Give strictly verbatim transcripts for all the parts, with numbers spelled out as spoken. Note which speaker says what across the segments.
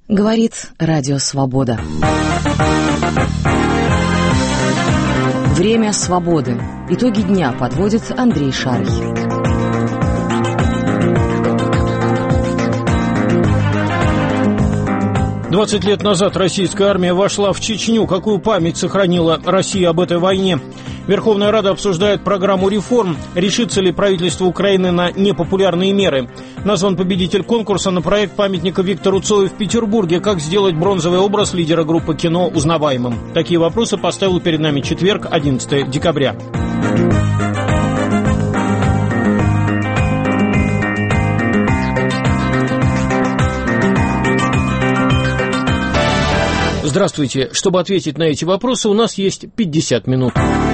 Speaker 1: Говорит Радио Свобода. Время свободы. Итоги дня подводит Андрей Шарий.
Speaker 2: двадцать лет назад российская армия вошла в Чечню. Какую память сохранила Россия об этой войне? Верховная Рада обсуждает программу реформ. Решится ли правительство Украины на непопулярные меры? Назван победитель конкурса на проект памятника Виктору Цою в Петербурге. Как сделать бронзовый образ лидера группы кино узнаваемым? Такие вопросы поставил перед нами четверг, одиннадцатого декабря. Здравствуйте. Чтобы ответить на эти вопросы, у нас есть пятьдесят минут.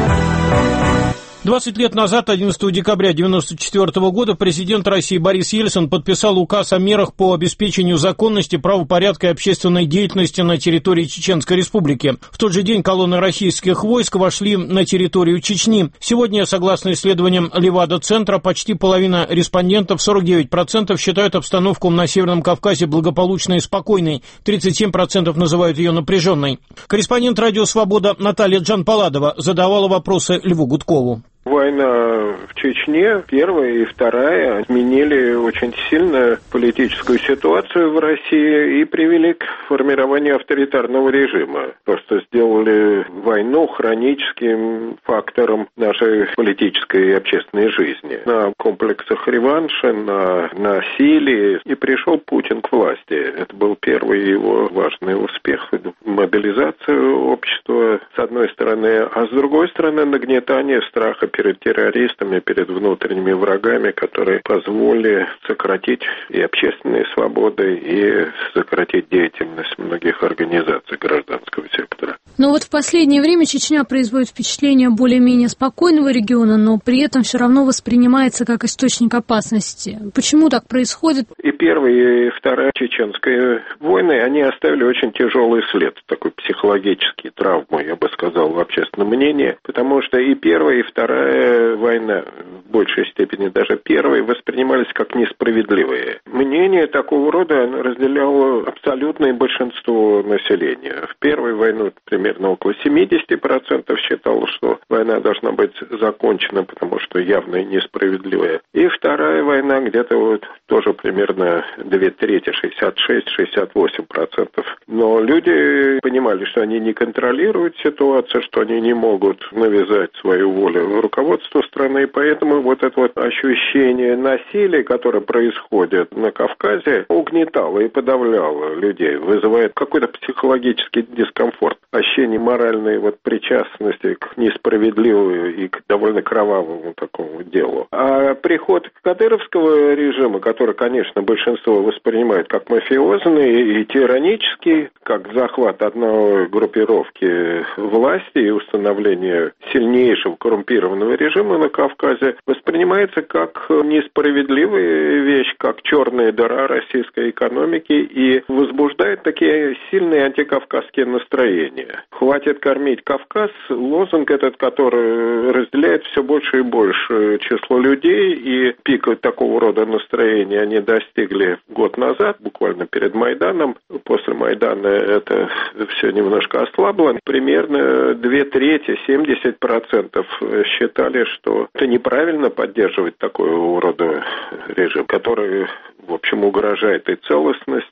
Speaker 2: двадцать лет назад, одиннадцатого декабря девяносто четвёртого года, президент России Борис Ельцин подписал указ о мерах по обеспечению законности, правопорядка и общественной деятельности на территории Чеченской Республики. В тот же день колонны российских войск вошли на территорию Чечни. Сегодня, согласно исследованиям Левада-центра, почти половина респондентов, сорок девять процентов, считают обстановку на Северном Кавказе благополучной и спокойной, тридцать семь процентов называют ее напряженной. Корреспондент Радио Свобода Наталья Джанпаладова задавала вопросы Льву Гудкову.
Speaker 3: Война в Чечне, первая и вторая, изменили очень сильно политическую ситуацию в России и привели к формированию авторитарного режима. Просто сделали войну хроническим фактором нашей политической и общественной жизни. На комплексах реванша, на насилии. И пришел Путин к власти. Это был первый его важный успех. Мобилизация общества, с одной стороны, а с другой стороны, нагнетание страха перед террористами, перед внутренними врагами, которые позволили сократить и общественные свободы, и сократить деятельность многих организаций гражданского сектора.
Speaker 4: Но вот в последнее время Чечня производит впечатление более-менее спокойного региона, но при этом все равно воспринимается как источник опасности. Почему так происходит?
Speaker 3: И первая, и вторая чеченская войны, они оставили очень тяжелый след, такой психологический травму, я бы сказал, в общественном мнении, потому что и первая, и вторая война, в большей степени даже первая, воспринимались как несправедливые. Мнение такого рода разделяло абсолютное большинство населения. В первой войну примерно около семьдесят процентов считало, что война должна быть закончена, потому что явно несправедливая. И вторая война где-то вот тоже примерно две трети, шестьдесят шесть - шестьдесят восемь процентов. Но люди понимали, что они не контролируют ситуацию, что они не могут навязать свою волю руководству страны, поэтому вот это вот ощущение насилия, которое происходит на Кавказе, угнетало и подавляло людей, вызывает какой-то психологический дискомфорт, ощущение моральной вот причастности к несправедливому и к довольно кровавому такому делу. А приход кадыровского режима, который, конечно, большинство воспринимает как мафиозный и тиранический, как захват одной группировки власти и установление сильнейшего коррумпированного режима на Кавказе, воспринимается как несправедливая вещь, как черная дыра российской экономики и возбуждает такие сильные антикавказские настроения. «Хватит кормить Кавказ» — лозунг этот, который разделяет все больше и больше число людей, и пик такого рода настроения они достигли год назад, буквально перед Майданом. После Майдана это все немножко ослабло. Примерно две трети, семьдесят процентов считали, что это неправильно поддерживать такого рода режим, который, в общем, угрожает и целостности,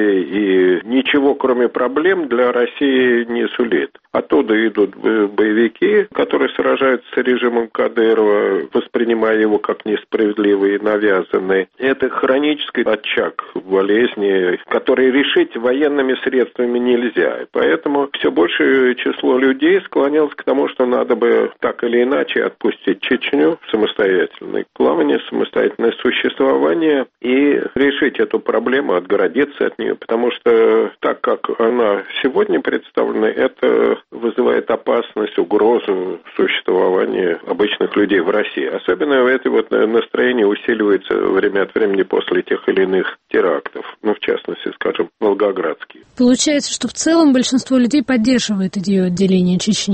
Speaker 3: и ничего, кроме проблем, для России не сулит. Оттуда идут боевики, которые сражаются с режимом Кадырова, воспринимая его как несправедливый и навязанный. Это хронический очаг болезни, который решить военными средствами нельзя. Поэтому все большее число людей склонялось к тому, что надо бы так или иначе отпустить Чечню в самостоятельное плавание, самостоятельное существование и решить эту проблему, отгородиться от нее, потому что так, как она сегодня представлена, это вызывает опасность, угрозу существования обычных людей в России. Особенно это вот настроение усиливается время от времени после тех или иных терактов, ну, в частности, скажем, волгоградский.
Speaker 4: Получается, что в целом большинство людей поддерживает идею отделения Чечни.
Speaker 3: Так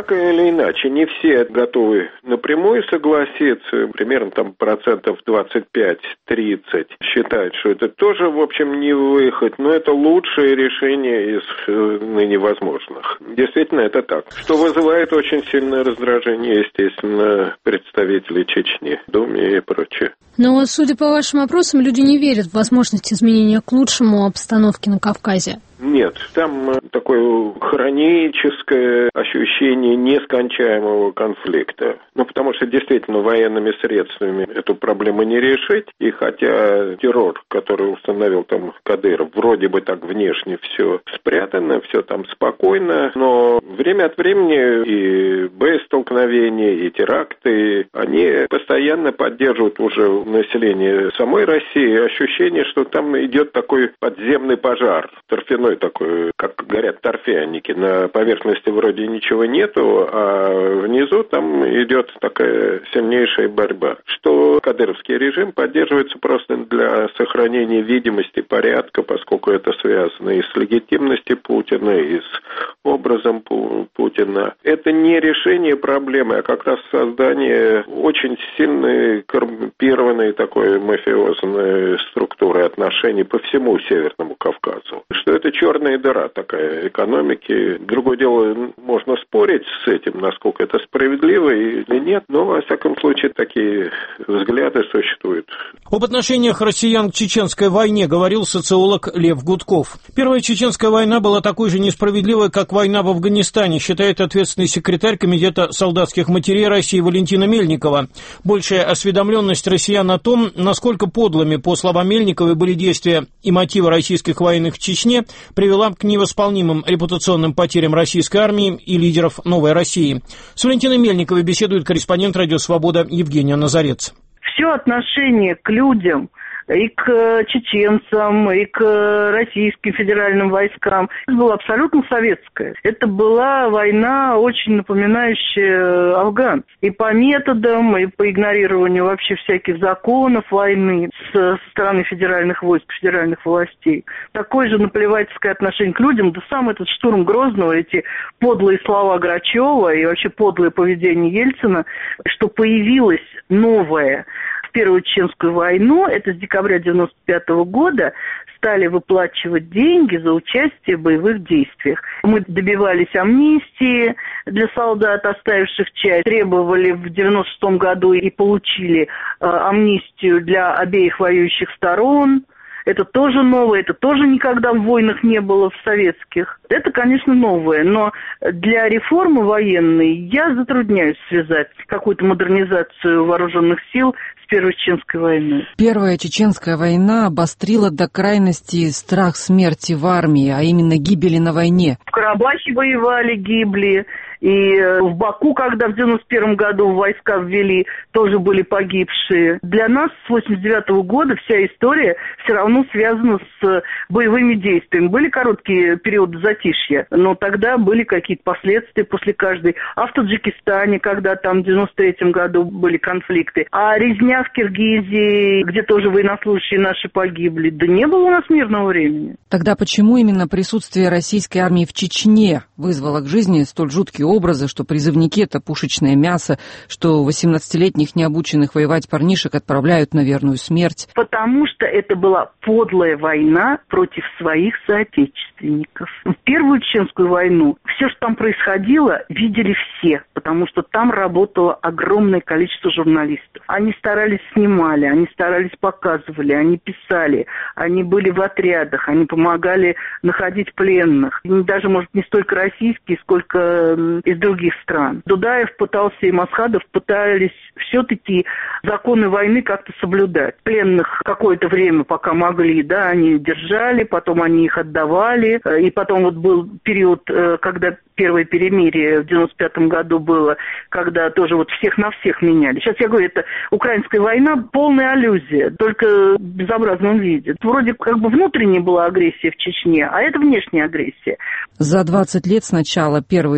Speaker 3: так или иначе, не все готовы напрямую согласиться, примерно там процентов двадцать пять-тридцать считают, что это тоже, в общем, не выход, но это лучшее решение из ныне возможных. Действительно, это так. Что вызывает очень сильное раздражение, естественно, представителей Чечни, Думе и прочее.
Speaker 4: Но, судя по вашим опросам, люди не верят в возможность изменения к лучшему обстановки на Кавказе.
Speaker 3: Нет, там такое хроническое ощущение нескончаемого конфликта. Ну, потому что действительно военными средствами эту проблему не решить. И хотя террор, который установил там Кадыров, вроде бы так внешне все спрятано, все там спокойно, но время от времени и боестолкновения, и теракты, они постоянно поддерживают уже население самой России ощущение, что там идет такой подземный пожар, торфяной такой, как говорят торфяники. На поверхности вроде ничего нету, а внизу там идет такая сильнейшая борьба. Что кадыровский режим поддерживается просто для сохранения видимости порядка, поскольку это связано и с легитимностью Путина, и с образом Путина. Это не решение проблемы, а как раз создание очень сильной коррумпированной такой мафиозной структуры отношений по всему Северному Кавказу. Что это черная дыра такая экономики. Другое дело, можно спорить с этим, насколько это справедливо или нет, но, во всяком случае, такие взгляды существуют.
Speaker 2: Об отношениях россиян к чеченской войне говорил социолог Лев Гудков. Первая чеченская война была такой же несправедливой, как война в Афганистане, считает ответственный секретарь Комитета солдатских матерей России Валентина Мельникова. Большая осведомленность россиян о том, насколько подлыми, по словам Мельниковой, были действия и мотивы российских военных в Чечне, привела к невосполнимым репутационным потерям российской армии и лидеров «Новой России». С Валентиной Мельниковой беседует корреспондент «Радио Свобода» Евгения Назарец.
Speaker 5: Все отношение к людям, и к чеченцам, и к российским федеральным войскам было абсолютно советское. Это была война, очень напоминающая афган. И по методам, и по игнорированию вообще всяких законов войны со стороны федеральных войск, федеральных властей. Такое же наплевательское отношение к людям, да сам этот штурм Грозного, эти подлые слова Грачева и вообще подлое поведение Ельцина, что появилось новое в Первую Чеченскую войну, это с декабря девяносто пятого года, стали выплачивать деньги за участие в боевых действиях. Мы добивались амнистии для солдат, оставивших часть, требовали в девяносто шестом году и получили э, амнистию для обеих воюющих сторон. Это тоже новое, это тоже никогда в войнах не было в советских. Это, конечно, новое, но для реформы военной я затрудняюсь связать какую-то модернизацию вооруженных сил с Первой Чеченской войной.
Speaker 1: Первая Чеченская война обострила до крайности страх смерти в армии, а именно гибели на войне.
Speaker 5: В Карабахе воевали, гибли. И в Баку, когда в девяносто первом году войска ввели, тоже были погибшие. Для нас с восемьдесят девятого года вся история все равно связана с боевыми действиями. Были короткие периоды затишья, но тогда были какие-то последствия после каждой. А в Таджикистане, когда там в девяносто третьем году были конфликты. А резня в Киргизии, где тоже военнослужащие наши погибли. Да не было у нас мирного времени.
Speaker 1: Тогда почему именно присутствие российской армии в Чечне вызвало к жизни столь жуткие образы, что призывники — это пушечное мясо, что восемнадцатилетних необученных воевать парнишек отправляют на верную смерть?
Speaker 5: Потому что это была подлая война против своих соотечественников. В Первую Чеченскую войну все, что там происходило, видели все, потому что там работало огромное количество журналистов. Они старались, снимали, они старались, показывали, они писали, они были в отрядах, они помогали находить пленных. И даже, может, не столько российские, сколько из других стран. Дудаев пытался и Масхадов пытались все-таки законы войны как-то соблюдать. Пленных какое-то время, пока могли, да, они держали, потом они их отдавали. И потом вот был период, когда первое перемирие в девяносто пятом году было, когда тоже вот всех на всех меняли. Сейчас я говорю, это украинская война полная аллюзия, только в безобразном виде. Вроде как бы внутренняя была агрессия в Чечне, а это внешняя агрессия.
Speaker 1: За двадцать лет с начала Первой Чеченской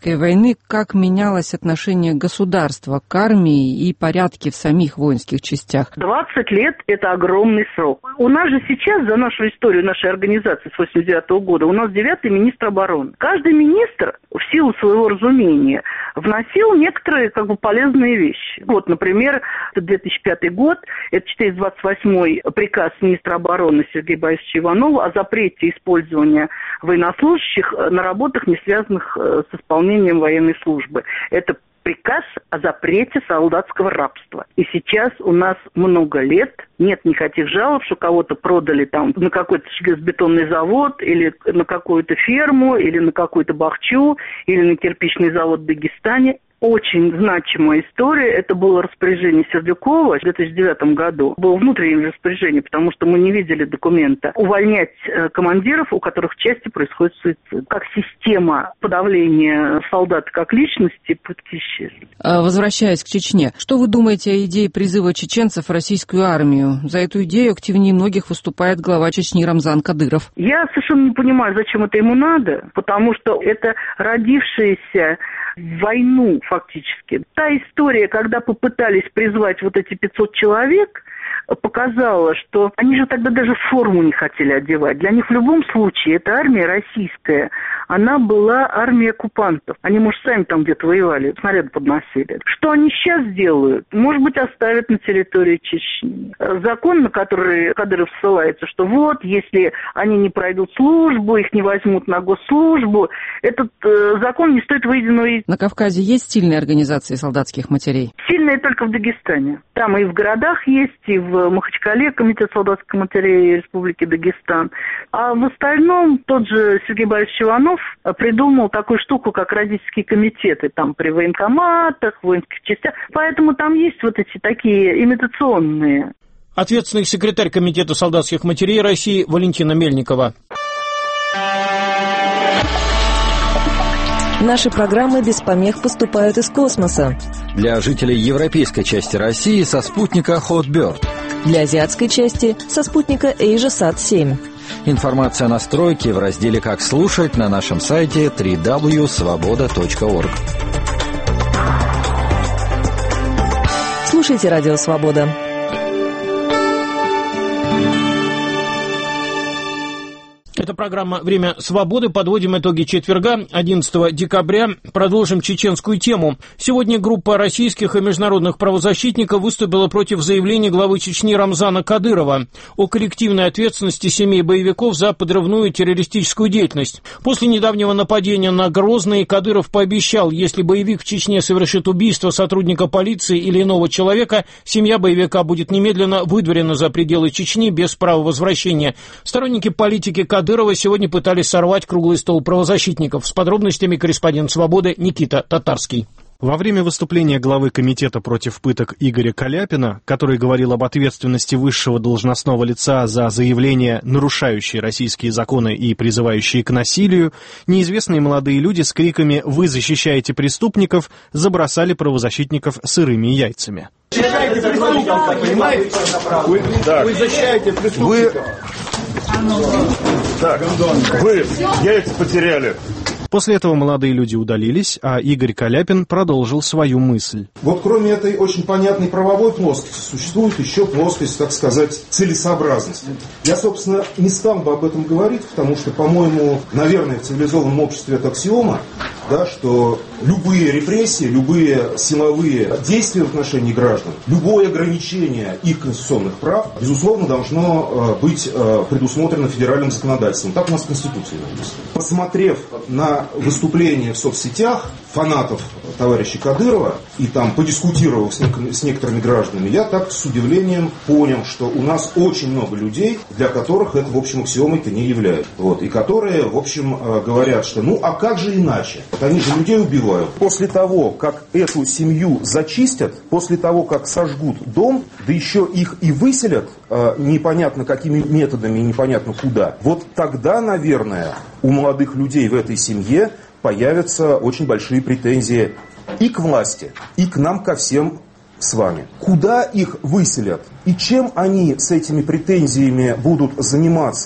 Speaker 1: Чеченской войны, как менялось отношение государства к армии и порядки в самих воинских частях?
Speaker 5: двадцать лет – это огромный срок. У нас же сейчас, за нашу историю нашей организации с восемьдесят девятого года, у нас девятый министр обороны. Каждый министр, в силу своего разумения, вносил некоторые как бы полезные вещи. Вот, например, две тысячи пятый год, это четыреста двадцать восьмой приказ министра обороны Сергея Борисовича Иванова о запрете использования военнослужащих на работах, не связанных с исполнением военной службы. Это приказ о запрете солдатского рабства. И сейчас у нас много лет нет никаких жалоб, что кого-то продали там на какой-то железобетонный завод, или на какую-то ферму, или на какую-то бахчу, или на кирпичный завод в Дагестане. Очень значимая история. Это было распоряжение Сердюкова в две тысячи девятом году. Было внутреннее распоряжение, потому что мы не видели документа. Увольнять командиров, у которых в части происходит суицид. Как система подавления солдат как личности, пытки исчезли.
Speaker 1: Возвращаясь к Чечне, что вы думаете о идее призыва чеченцев в российскую армию? За эту идею активнее многих выступает глава Чечни Рамзан Кадыров.
Speaker 5: Я совершенно не понимаю, зачем это ему надо, потому что это родившееся войну фактически. Та история, когда попытались призвать вот эти пятьсот человек, показала, что они же тогда даже форму не хотели одевать. Для них в любом случае эта армия российская, она была армией оккупантов. Они, может, сами там где-то воевали, снаряды подносили. Что они сейчас делают? Может быть, оставят на территории Чечни. Закон, на который Кадыров ссылается, что вот, если они не пройдут службу, их не возьмут на госслужбу, этот э, закон не стоит выеденного яйца.
Speaker 1: На Кавказе есть сильные организации солдатских матерей?
Speaker 5: Сильные только в Дагестане. Там и в городах есть, и в Махачкале комитет солдатских матерей Республики Дагестан. А в остальном тот же Сергей Борисович Иванов придумал такую штуку, как родительские комитеты, там при военкоматах, воинских частях. Поэтому там есть вот эти такие имитационные.
Speaker 2: Ответственный секретарь комитета солдатских матерей России Валентина Мельникова.
Speaker 6: Наши программы без помех поступают из космоса.
Speaker 7: Для жителей европейской части России со спутника Hotbird.
Speaker 6: Для азиатской части со спутника AsiaSat семь.
Speaker 7: Информация о настройке в разделе «Как слушать» на нашем сайте дабл-ю дабл-ю дабл-ю точка свобода точка орг.
Speaker 6: Слушайте Радио Свобода.
Speaker 2: Это программа «Время свободы». Подводим итоги четверга, одиннадцатого декабря. Продолжим чеченскую тему. Сегодня группа российских и международных правозащитников выступила против заявления главы Чечни Рамзана Кадырова о коллективной ответственности семей боевиков за подрывную террористическую деятельность. После недавнего нападения на Грозный Кадыров пообещал, если боевик в Чечне совершит убийство сотрудника полиции или иного человека, семья боевика будет немедленно выдворена за пределы Чечни без права возвращения. Сторонники политики Кадырова сегодня пытались сорвать круглый стол правозащитников. С подробностями корреспондент «Свободы» Никита Татарский.
Speaker 8: Во время выступления главы комитета против пыток Игоря Каляпина, который говорил об ответственности высшего должностного лица за заявления, нарушающие российские законы и призывающие к насилию, неизвестные молодые люди с криками «Вы защищаете преступников!» забросали правозащитников сырыми яйцами.
Speaker 9: Вы защищаете преступников, понимаете? Вы, да. Вы защищаете преступников. Вы... Так, вы яйца потеряли.
Speaker 8: После этого молодые люди удалились, а Игорь Каляпин продолжил свою мысль.
Speaker 10: Вот кроме этой очень понятной правовой плоскости, существует еще плоскость, так сказать, целесообразности. Я, собственно, не стал бы об этом говорить, потому что, по-моему, наверное, в цивилизованном обществе это аксиома, да, что любые репрессии, любые силовые действия в отношении граждан, любое ограничение их конституционных прав, безусловно, должно быть предусмотрено федеральным законодательством. Так у нас в Конституции написано. Посмотрев на выступления в соцсетях фанатов товарища Кадырова и там подискутировав с, нек- с некоторыми гражданами, я так с удивлением понял, что у нас очень много людей, для которых это, в общем, аксиомой-то не является. Вот, и которые, в общем, говорят, что ну а как же иначе? Вот они же людей убивают. После того, как эту семью зачистят, после того, как сожгут дом, да еще их и выселят, непонятно какими методами, непонятно куда, вот тогда, наверное, у молодых людей в этой семье появятся очень большие претензии и к власти, и к нам, ко всем с вами. Куда их выселят и чем они с этими претензиями будут заниматься,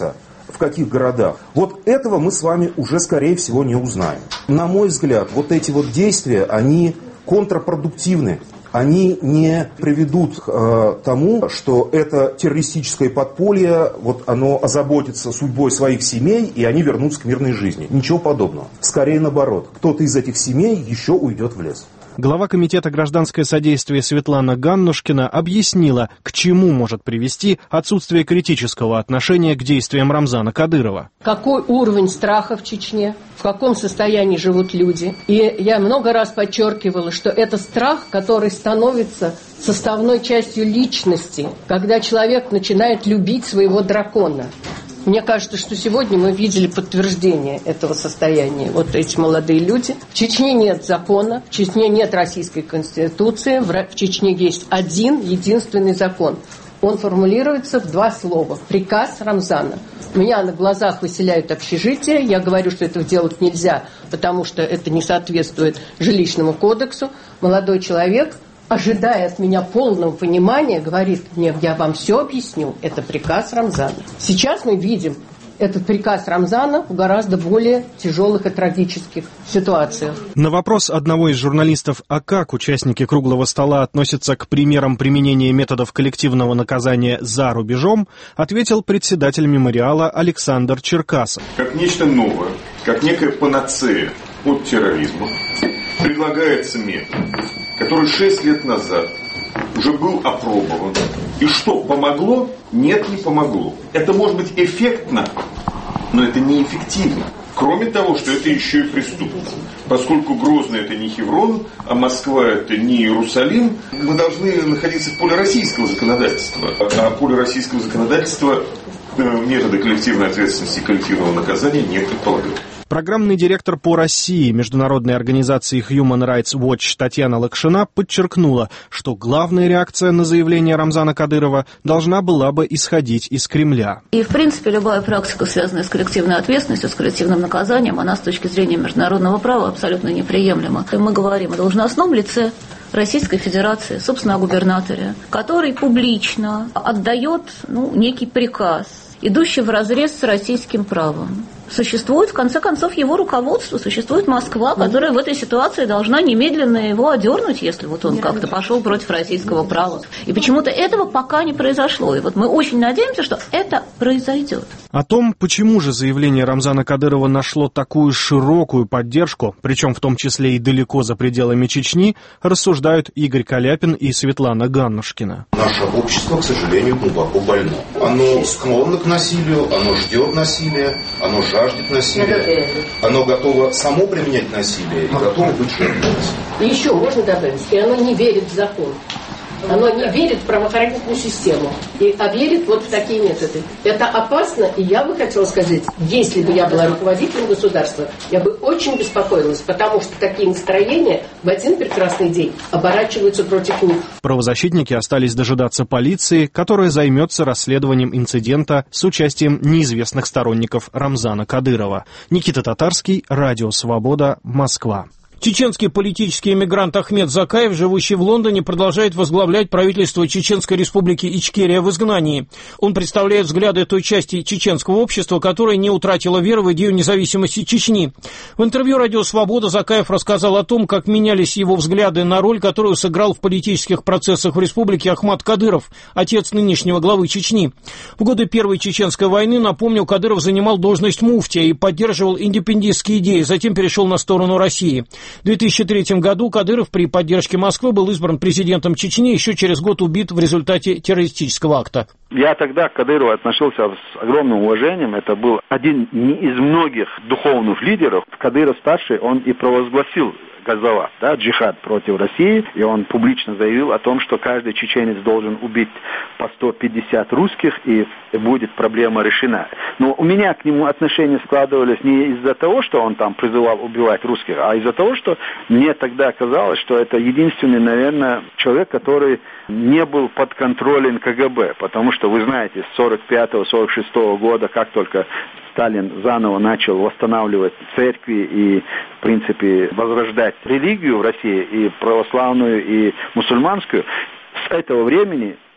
Speaker 10: в каких городах. Вот этого мы с вами уже, скорее всего, не узнаем. На мой взгляд, вот эти вот действия, они контрпродуктивны. Они не приведут к э, тому, что это террористическое подполье, вот оно озаботится судьбой своих семей, и они вернутся к мирной жизни. Ничего подобного. Скорее наоборот. Кто-то из этих семей еще уйдет в лес.
Speaker 8: Глава Комитета гражданское содействие Светлана Ганнушкина объяснила, к чему может привести отсутствие критического отношения к действиям Рамзана Кадырова.
Speaker 11: Какой уровень страха в Чечне, в каком состоянии живут люди. И я много раз подчеркивала, что это страх, который становится составной частью личности, когда человек начинает любить своего дракона. Мне кажется, что сегодня мы видели подтверждение этого состояния. Вот эти молодые люди. В Чечне нет закона, в Чечне нет российской конституции, в Чечне есть один единственный закон. Он формулируется в два слова. Приказ Рамзана. Меня на глазах выселяют общежитие. Я говорю, что этого делать нельзя, потому что это не соответствует жилищному кодексу. Молодой человек, ожидая от меня полного понимания, говорит мне: я вам все объясню, это приказ Рамзана. Сейчас мы видим этот приказ Рамзана в гораздо более тяжелых и трагических ситуациях.
Speaker 8: На вопрос одного из журналистов, а как участники круглого стола относятся к примерам применения методов коллективного наказания за рубежом, ответил председатель мемориала Александр Черкасов.
Speaker 12: Как нечто новое, как некая панацея от терроризма, предлагается метод, который шесть лет назад уже был опробован. И что, помогло? Нет, не помогло. Это может быть эффектно, но это неэффективно. Кроме того, что это еще и преступно. Поскольку Грозный это не Хеврон, а Москва это не Иерусалим, мы должны находиться в поле российского законодательства. А поле российского законодательства методы коллективной ответственности и коллективного наказания не предполагают.
Speaker 8: Программный директор по России международной организации Human Rights Watch Татьяна Лакшина подчеркнула, что главная реакция на заявление Рамзана Кадырова должна была бы исходить из Кремля.
Speaker 13: И, в принципе, любая практика, связанная с коллективной ответственностью, с коллективным наказанием, она с точки зрения международного права абсолютно неприемлема. Мы говорим о должностном лице Российской Федерации, собственно, о губернаторе, который публично отдает ну, некий приказ, идущий вразрез с российским правом. Существует, в конце концов, его руководство, существует Москва, которая в этой ситуации должна немедленно его одернуть, если вот он как-то пошел против российского права. И почему-то этого пока не произошло. И вот мы очень надеемся, что это произойдет.
Speaker 8: О том, почему же заявление Рамзана Кадырова нашло такую широкую поддержку, причем в том числе и далеко за пределами Чечни, рассуждают Игорь Каляпин и Светлана Ганнушкина.
Speaker 10: Наше общество, к сожалению, глубоко больно. Оно склонно к насилию, оно ждет насилия, оно жаждет насилия, оно готово само применять насилие и готово быть жертвой.
Speaker 11: И еще можно добавить, и оно не верит в закон. Оно не верит в правоохранительную систему, и, а верит вот в такие методы. Это опасно, и я бы хотела сказать, если бы я была руководителем государства, я бы очень беспокоилась, потому что такие настроения в один прекрасный день оборачиваются против них.
Speaker 8: Правозащитники остались дожидаться полиции, которая займется расследованием инцидента с участием неизвестных сторонников Рамзана Кадырова. Никита Татарский, Радио Свобода, Москва.
Speaker 2: Чеченский политический эмигрант Ахмед Закаев, живущий в Лондоне, продолжает возглавлять правительство Чеченской республики Ичкерия в изгнании. Он представляет взгляды той части чеченского общества, которая не утратила веры в идею независимости Чечни. В интервью «Радио Свобода» Закаев рассказал о том, как менялись его взгляды на роль, которую сыграл в политических процессах в республике Ахмад Кадыров, отец нынешнего главы Чечни. В годы Первой Чеченской войны, напомню, Кадыров занимал должность муфтия и поддерживал индепендентские идеи, затем перешел на сторону России. В две тысячи третьем году Кадыров при поддержке Москвы был избран президентом Чечни, еще через год убит в результате террористического акта.
Speaker 14: Я тогда к Кадырову относился с огромным уважением. Это был один из многих духовных лидеров. Кадыров-старший, он и провозгласил Газават, да, джихад против России, и он публично заявил о том, что каждый чеченец должен убить по сто пятьдесят русских, и будет проблема решена. Но у меня к нему отношения складывались не из-за того, что он там призывал убивать русских, а из-за того, что мне тогда казалось, что это единственный, наверное, человек, который не был под контролем КГБ, потому что, вы знаете, с сорок пятого — сорок шестого года, как только Сталин заново начал восстанавливать церкви и, в принципе, возрождать религию в России, и православную, и мусульманскую, с этого времени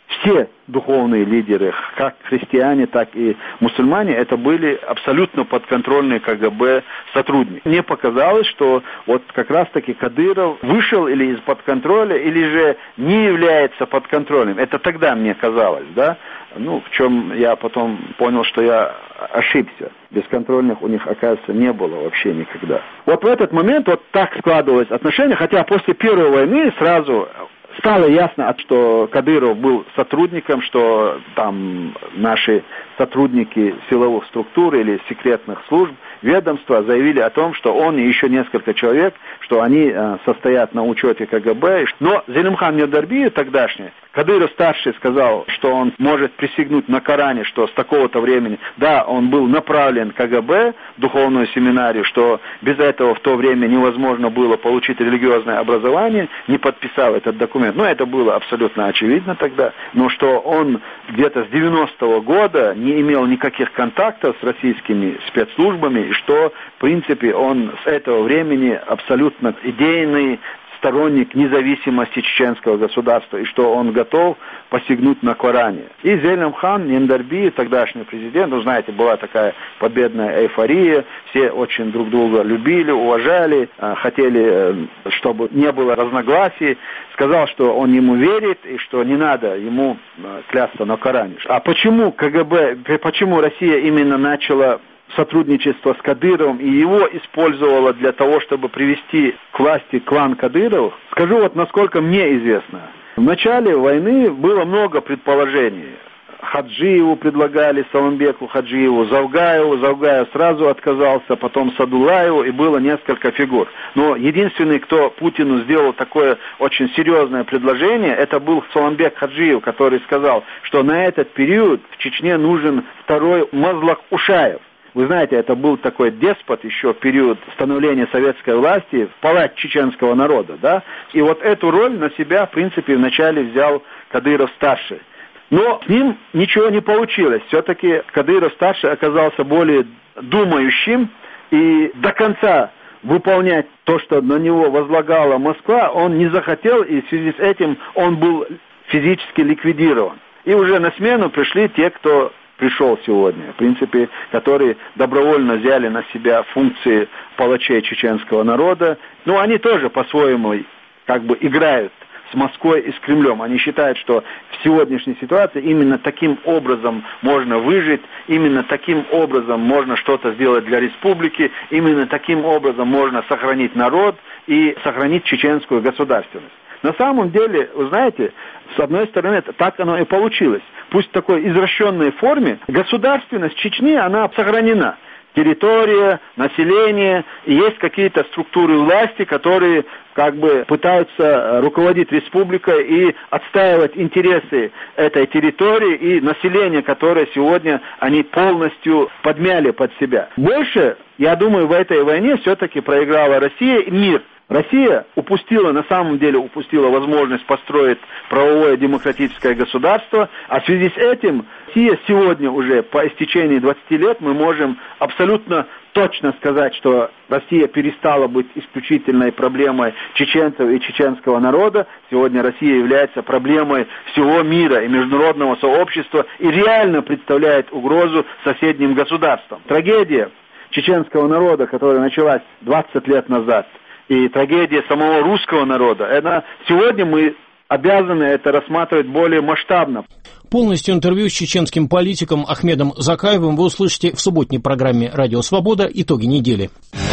Speaker 14: все духовные лидеры, как христиане, так и мусульмане, это были абсолютно подконтрольные КГБ сотрудники. Мне показалось, что вот как раз-таки Кадыров вышел или из-под контроля, или же не является подконтрольным. Это тогда мне казалось, да? Ну, в чем я потом понял, что я ошибся. Бесконтрольных у них, оказывается, не было вообще никогда. Вот в этот момент вот так складывалось отношение, хотя после Первой войны сразу стало ясно, что Кадыров был сотрудником, что там наши сотрудники силовых структур или секретных служб, ведомства заявили о том, что он и еще несколько человек, что они э, состоят на учете КГБ. Но Зелимхан Нендарбиев тогдашний, Кадыров-старший сказал, что он может присягнуть на Коране, что с такого-то времени, да, он был направлен КГБ, в духовную семинарию, что без этого в то время невозможно было получить религиозное образование, не подписал этот документ. Ну, это было абсолютно очевидно тогда, но что он где-то с девяностого года не имел никаких контактов с российскими спецслужбами, и что, в принципе, он с этого времени абсолютно идейный сторонник независимости чеченского государства, и что он готов посягнуть на Коране. И Зелимхан Нендарбиев, тогдашний президент, ну, знаете, была такая победная эйфория, все очень друг друга любили, уважали, хотели, чтобы не было разногласий, сказал, что он ему верит, и что не надо ему клясться на Коране. А почему КГБ, почему Россия именно начала сотрудничество с Кадыровым и его использовала для того, чтобы привести к власти клан Кадыровых? Скажу вот, насколько мне известно. В начале войны было много предположений. Хаджиеву предлагали, Саламбеку Хаджиеву, Завгаеву, Завгаев сразу отказался, потом Садулаеву, и было несколько фигур. Но единственный, кто Путину сделал такое очень серьезное предложение, это был Саламбек Хаджиев, который сказал, что на этот период в Чечне нужен второй Мазлак Ушаев. Вы знаете, это был такой деспот еще в период становления советской власти, палач чеченского народа, да? И вот эту роль на себя, в принципе, вначале взял Кадыров-старший. Но с ним ничего не получилось. Все-таки Кадыров-старший оказался более думающим, и до конца выполнять то, что на него возлагала Москва, он не захотел, и в связи с этим он был физически ликвидирован. И уже на смену пришли те, кто пришел сегодня, в принципе, которые добровольно взяли на себя функции палачей чеченского народа. Но они тоже по-своему как бы играют с Москвой и с Кремлем. Они считают, что в сегодняшней ситуации именно таким образом можно выжить, именно таким образом можно что-то сделать для республики, именно таким образом можно сохранить народ и сохранить чеченскую государственность. На самом деле, вы знаете, с одной стороны, так оно и получилось. Пусть в такой извращенной форме, государственность Чечни, она сохранена. Территория, население, и есть какие-то структуры власти, которые как бы пытаются руководить республикой и отстаивать интересы этой территории и населения, которое сегодня они полностью подмяли под себя. Больше, я думаю, в этой войне все-таки проиграла Россия и мир. Россия упустила, на самом деле упустила возможность построить правовое демократическое государство, а в связи с этим Россия сегодня уже по истечении двадцати лет мы можем абсолютно точно сказать, что Россия перестала быть исключительной проблемой чеченцев и чеченского народа. Сегодня Россия является проблемой всего мира и международного сообщества и реально представляет угрозу соседним государствам. Трагедия чеченского народа, которая началась двадцать лет назад, и трагедия самого русского народа, это сегодня мы обязаны это рассматривать более масштабно.
Speaker 2: Полностью интервью с чеченским политиком Ахмедом Закаевым вы услышите в субботней программе «Радио Свобода. Итоги недели».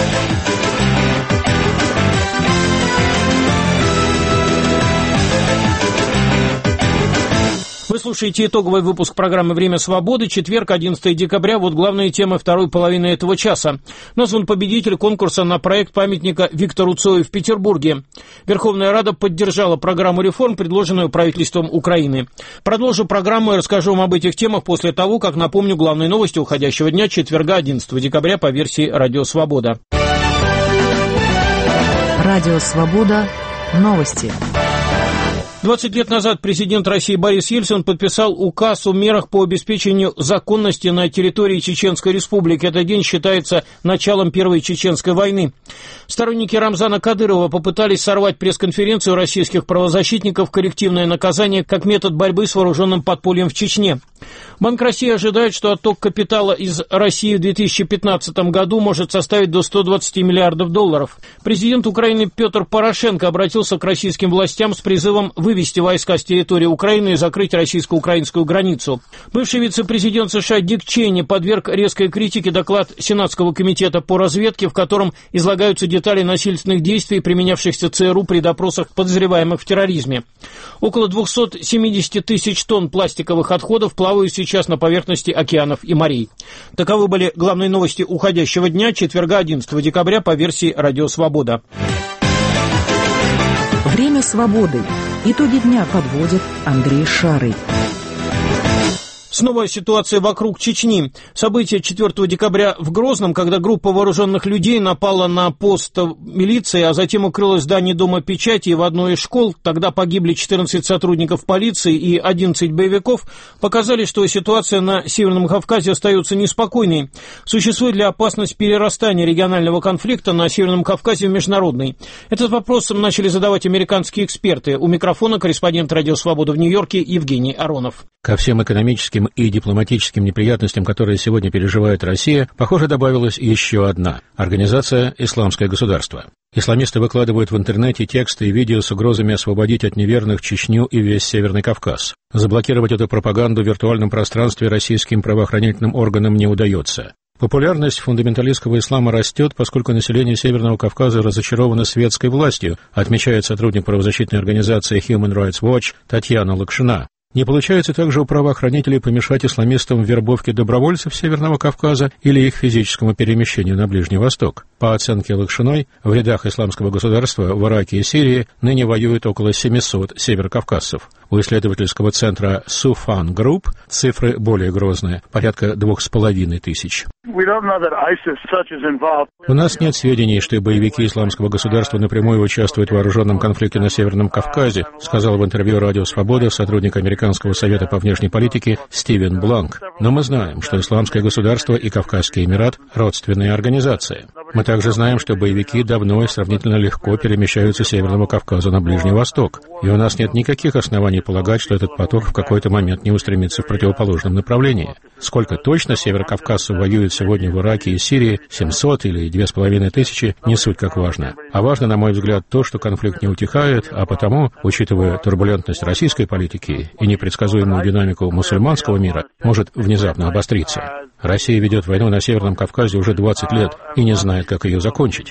Speaker 2: Вы слушаете итоговый выпуск программы «Время свободы», четверг, одиннадцатого декабря. Вот главные темы второй половины этого часа. Назван победитель конкурса на проект памятника Виктору Цою в Петербурге. Верховная Рада поддержала программу реформ, предложенную правительством Украины. Продолжу программу и расскажу вам об этих темах после того, как напомню главные новости уходящего дня, четверга, одиннадцатого декабря по версии «Радио Свобода».
Speaker 15: Радио Свобода. Новости.
Speaker 2: двадцать лет назад президент России Борис Ельцин подписал указ о мерах по обеспечению законности на территории Чеченской Республики. Этот день считается началом Первой Чеченской войны. Сторонники Рамзана Кадырова попытались сорвать пресс-конференцию российских правозащитников «Коллективное наказание» как метод борьбы с вооруженным подпольем в Чечне. Банк России ожидает, что отток капитала из России в две тысячи пятнадцатом году может составить до ста двадцати миллиардов долларов. Президент Украины Петр Порошенко обратился к российским властям с призывом вывести войска с территории Украины и закрыть российско-украинскую границу. Бывший вице-президент США Дик Чейни подверг резкой критике доклад Сенатского комитета по разведке, в котором излагаются детали насильственных действий, применявшихся ЦРУ при допросах подозреваемых в терроризме. Около двухсот семидесяти тысяч тонн пластиковых отходов плавают сейчас на поверхности океанов и морей. Таковы были главные новости уходящего дня, четверга, одиннадцатого декабря, по версии «Радио Свобода».
Speaker 15: Время свободы. Итоги дня подводит Андрей Шарый.
Speaker 2: Снова ситуация вокруг Чечни. События четвёртого декабря в Грозном, когда группа вооруженных людей напала на пост милиции, а затем укрылась в здании Дома печати и в одной из школ. Тогда погибли четырнадцать сотрудников полиции и одиннадцать боевиков. Показали, что ситуация на Северном Кавказе остается неспокойной. Существует ли опасность перерастания регионального конфликта на Северном Кавказе в международный? Этот вопрос начали задавать американские эксперты. У микрофона корреспондент «Радио Свобода» в Нью-Йорке Евгений Аронов.
Speaker 16: Ко всем экономическим и дипломатическим неприятностям, которые сегодня переживает Россия, похоже, добавилась еще одна – организация «Исламское государство». Исламисты выкладывают в интернете тексты и видео с угрозами освободить от неверных Чечню и весь Северный Кавказ. Заблокировать эту пропаганду в виртуальном пространстве российским правоохранительным органам не удается. Популярность фундаменталистского ислама растет, поскольку население Северного Кавказа разочаровано светской властью, отмечает сотрудник правозащитной организации Human Rights Watch Татьяна Лакшина. Не получается также у правоохранителей помешать исламистам в вербовке добровольцев Северного Кавказа или их физическому перемещению на Ближний Восток. По оценке Лакшиной, в рядах исламского государства в Ираке и Сирии ныне воюет около семисот северокавказцев. У исследовательского центра Суфан Групп цифры более грозные, порядка двух с половиной тысяч. У нас нет сведений, что боевики исламского государства напрямую участвуют в вооруженном конфликте на Северном Кавказе, сказал в интервью «Радио Свобода» сотрудник Американского совета по внешней политике Стивен Бланк. Но мы знаем, что Исламское государство и Кавказский Эмират – родственные организации. Мы также знаем, что боевики давно и сравнительно легко перемещаются с Северного Кавказа на Ближний Восток. И у нас нет никаких оснований полагать, что этот поток в какой-то момент не устремится в противоположном направлении. Сколько точно северокавказцев воюет сегодня в Ираке и Сирии, семьсот или две с половиной тысячи, не суть как важно. А важно, на мой взгляд, то, что конфликт не утихает, а потому, учитывая турбулентность российской политики и непредсказуемую динамику мусульманского мира, может внезапно обостриться. Россия ведет войну на Северном Кавказе уже двадцать лет и не знает, как ее закончить.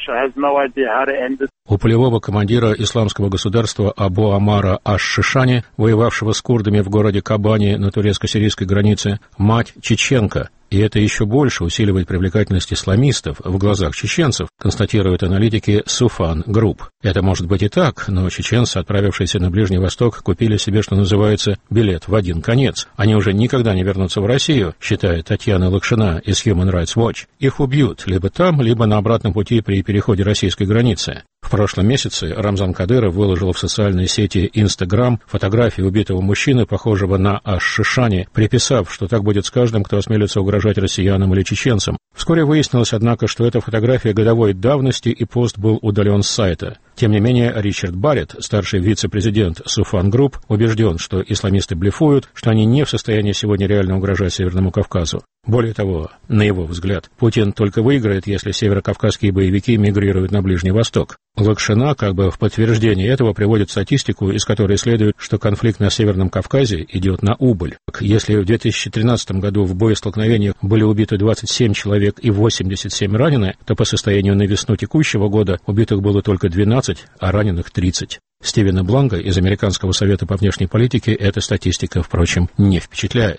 Speaker 16: У полевого командира исламского государства Абу Амара Аш-Шишани, воевавшего с курдами в городе Кабани на турецко-сирийской границе, мать чеченка. И это еще больше усиливает привлекательность исламистов в глазах чеченцев, констатируют аналитики Суфан Групп. Это может быть и так, но чеченцы, отправившиеся на Ближний Восток, купили себе, что называется, билет в один конец. Они уже никогда не вернутся в Россию, считает Татьяна Лакшина из Human Rights Watch. Их убьют либо там, либо на обратном пути при переходе российской границы. В прошлом месяце Рамзан Кадыров выложил в социальной сети Instagram фотографии убитого мужчины, похожего на Аш-Шишани, приписав, что так будет с каждым, кто осмелится угрожать россиянам или чеченцам. Вскоре выяснилось, однако, что эта фотография годовой давности и пост был удален с сайта. Тем не менее, Ричард Барретт, старший вице-президент Суфан Групп, убежден, что исламисты блефуют, что они не в состоянии сегодня реально угрожать Северному Кавказу. Более того, на его взгляд, Путин только выиграет, если северокавказские боевики мигрируют на Ближний Восток. Лакшина, как бы в подтверждение этого, приводит статистику, из которой следует, что конфликт на Северном Кавказе идет на убыль. Если в две тысячи тринадцатом году в боестолкновениях были убиты двадцать семь человек и восемьдесят семь ранены, то по состоянию на весну текущего года убитых было только двенадцать, а раненых тридцать. Стивена Бланка из Американского совета по внешней политике эта статистика, впрочем, не впечатляет.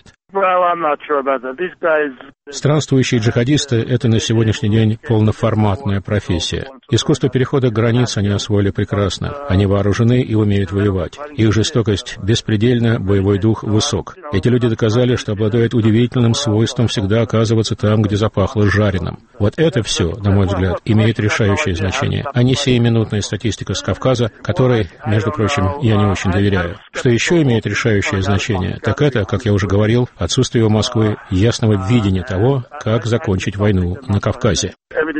Speaker 16: Странствующие джихадисты – это на сегодняшний день полноформатная профессия. Искусство перехода границ они освоили прекрасно. Они вооружены и умеют воевать. Их жестокость беспредельна, боевой дух высок. Эти люди доказали, что обладают удивительным свойством всегда оказываться там, где запахло жареным. Вот это все, на мой взгляд, имеет решающее значение, а не сиюминутная статистика с Кавказа, которой, между прочим, я не очень доверяю. Что еще имеет решающее значение, так это, как я уже говорил, отсутствие у Москвы ясного видения того, как закончить войну на Кавказе.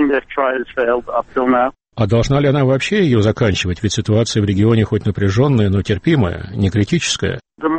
Speaker 16: А должна ли она вообще ее заканчивать? Ведь ситуация в регионе хоть напряженная, но терпимая, не критическая.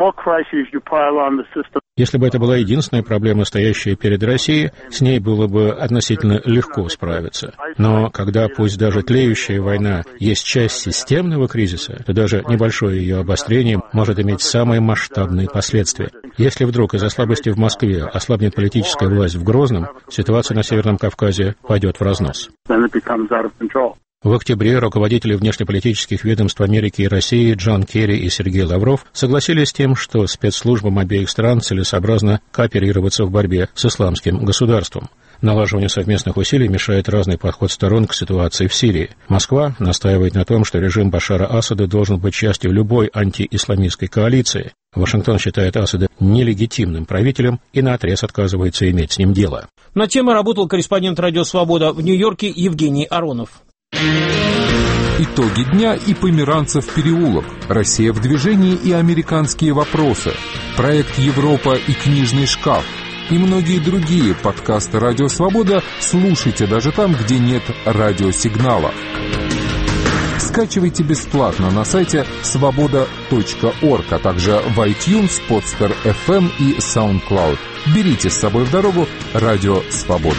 Speaker 16: Если бы это была единственная проблема, стоящая перед Россией, с ней было бы относительно легко справиться. Но когда пусть даже тлеющая война есть часть системного кризиса, то даже небольшое ее обострение может иметь самые масштабные последствия. Если вдруг из-за слабости в Москве ослабнет политическая власть в Грозном, ситуация на Северном Кавказе пойдет в разнос. В октябре руководители внешнеполитических ведомств Америки и России Джон Керри и Сергей Лавров согласились с тем, что спецслужбам обеих стран целесообразно кооперироваться в борьбе с исламским государством. Налаживанию совместных усилий мешает разный подход сторон к ситуации в Сирии. Москва настаивает на том, что режим Башара Асада должен быть частью любой антиисламистской коалиции. Вашингтон считает Асада нелегитимным правителем и наотрез отказывается иметь с ним дело.
Speaker 2: На тему работал корреспондент «Радио Свобода» в Нью-Йорке Евгений Аронов.
Speaker 17: Итоги дня и Померанцев переулок. Россия в движении и американские вопросы. Проект «Европа» и книжный шкаф. И многие другие подкасты «Радио Свобода» слушайте даже там, где нет радиосигнала. Скачивайте бесплатно на сайте свобода точка орг, а также в iTunes, Podster эф эм и SoundCloud. Берите с собой в дорогу «Радио Свобода».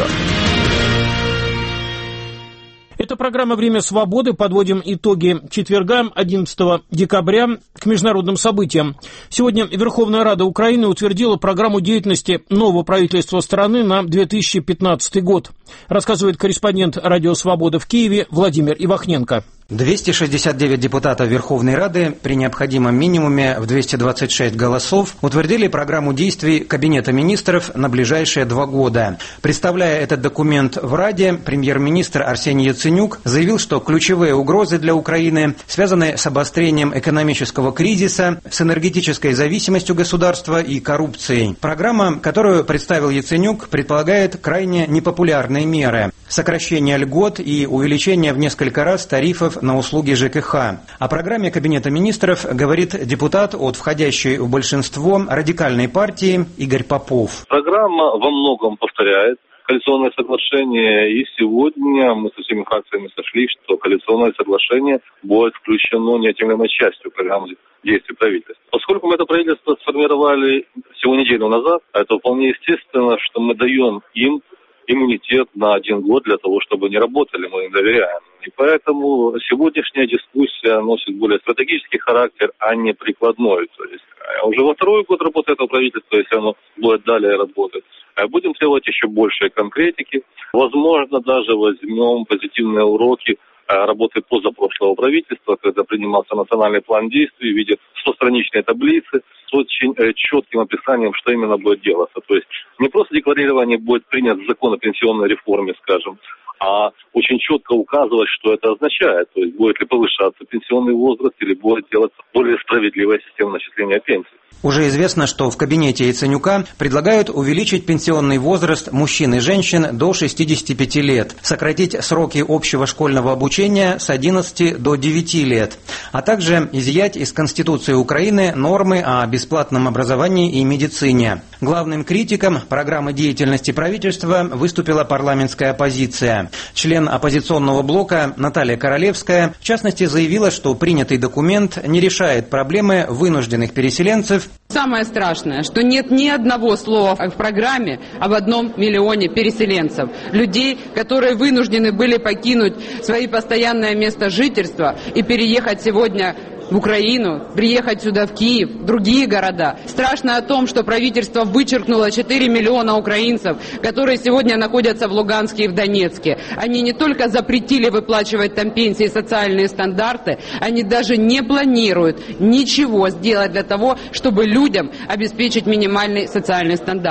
Speaker 2: Это программа «Время свободы». Подводим итоги четверга, одиннадцатого декабря, к международным событиям. Сегодня Верховная Рада Украины утвердила программу деятельности нового правительства страны на две тысячи пятнадцатый год. Рассказывает корреспондент «Радио Свобода» в Киеве Владимир Ивахненко.
Speaker 18: двести шестьдесят девять депутатов Верховной Рады при необходимом минимуме в двести двадцать шесть голосов утвердили программу действий Кабинета министров на ближайшие два года. Представляя этот документ в Раде, премьер-министр Арсений Яценюк заявил, что ключевые угрозы для Украины связаны с обострением экономического кризиса, с энергетической зависимостью государства и коррупцией. Программа, которую представил Яценюк, предполагает крайне непопулярные меры: сокращение льгот и увеличение в несколько раз тарифов на услуги ЖКХ. О программе Кабинета министров говорит депутат от входящей в большинство радикальной партии Игорь Попов.
Speaker 19: Программа во многом повторяет коалиционное соглашение, и сегодня мы со всеми фракциями сошлись, что коалиционное соглашение будет включено неотъемлемой частью программы действий правительства. Поскольку мы это правительство сформировали всего неделю назад, это вполне естественно, что мы даем им иммунитет на один год для того, чтобы они работали, мы им доверяем. И поэтому сегодняшняя дискуссия носит более стратегический характер, а не прикладной. То есть уже во второй год работы этого правительства, если оно будет далее работать, будем требовать еще большей конкретики. Возможно, даже возьмем позитивные уроки работы позапрошлого правительства, когда принимался национальный план действий в виде стостраничной таблицы с очень четким описанием, что именно будет делаться. То есть не просто декларирование будет принят закон о пенсионной реформе, скажем, а очень четко указывать, что это означает. То есть будет ли повышаться пенсионный возраст или будет делаться более справедливая система начисления пенсий.
Speaker 18: Уже известно, что в кабинете Яценюка предлагают увеличить пенсионный возраст мужчин и женщин до шестидесяти пяти лет, сократить сроки общего школьного обучения с одиннадцати до девяти лет, а также изъять из Конституции Украины нормы о бесплатном образовании и медицине. Главным критиком программы деятельности правительства выступила парламентская оппозиция. Член оппозиционного блока Наталья Королевская, в частности, заявила, что принятый документ не решает проблемы вынужденных переселенцев.
Speaker 20: Самое страшное, что нет ни одного слова в программе об одном миллионе переселенцев. Людей, которые вынуждены были покинуть свои постоянное место жительства и переехать сегодня в Украину, приехать сюда в Киев, в другие города. Страшно о том, что правительство вычеркнуло четыре миллиона украинцев, которые сегодня находятся в Луганске и в Донецке. Они не только запретили выплачивать там пенсии и социальные стандарты, они даже не планируют ничего сделать для того, чтобы людям обеспечить минимальный социальный стандарт.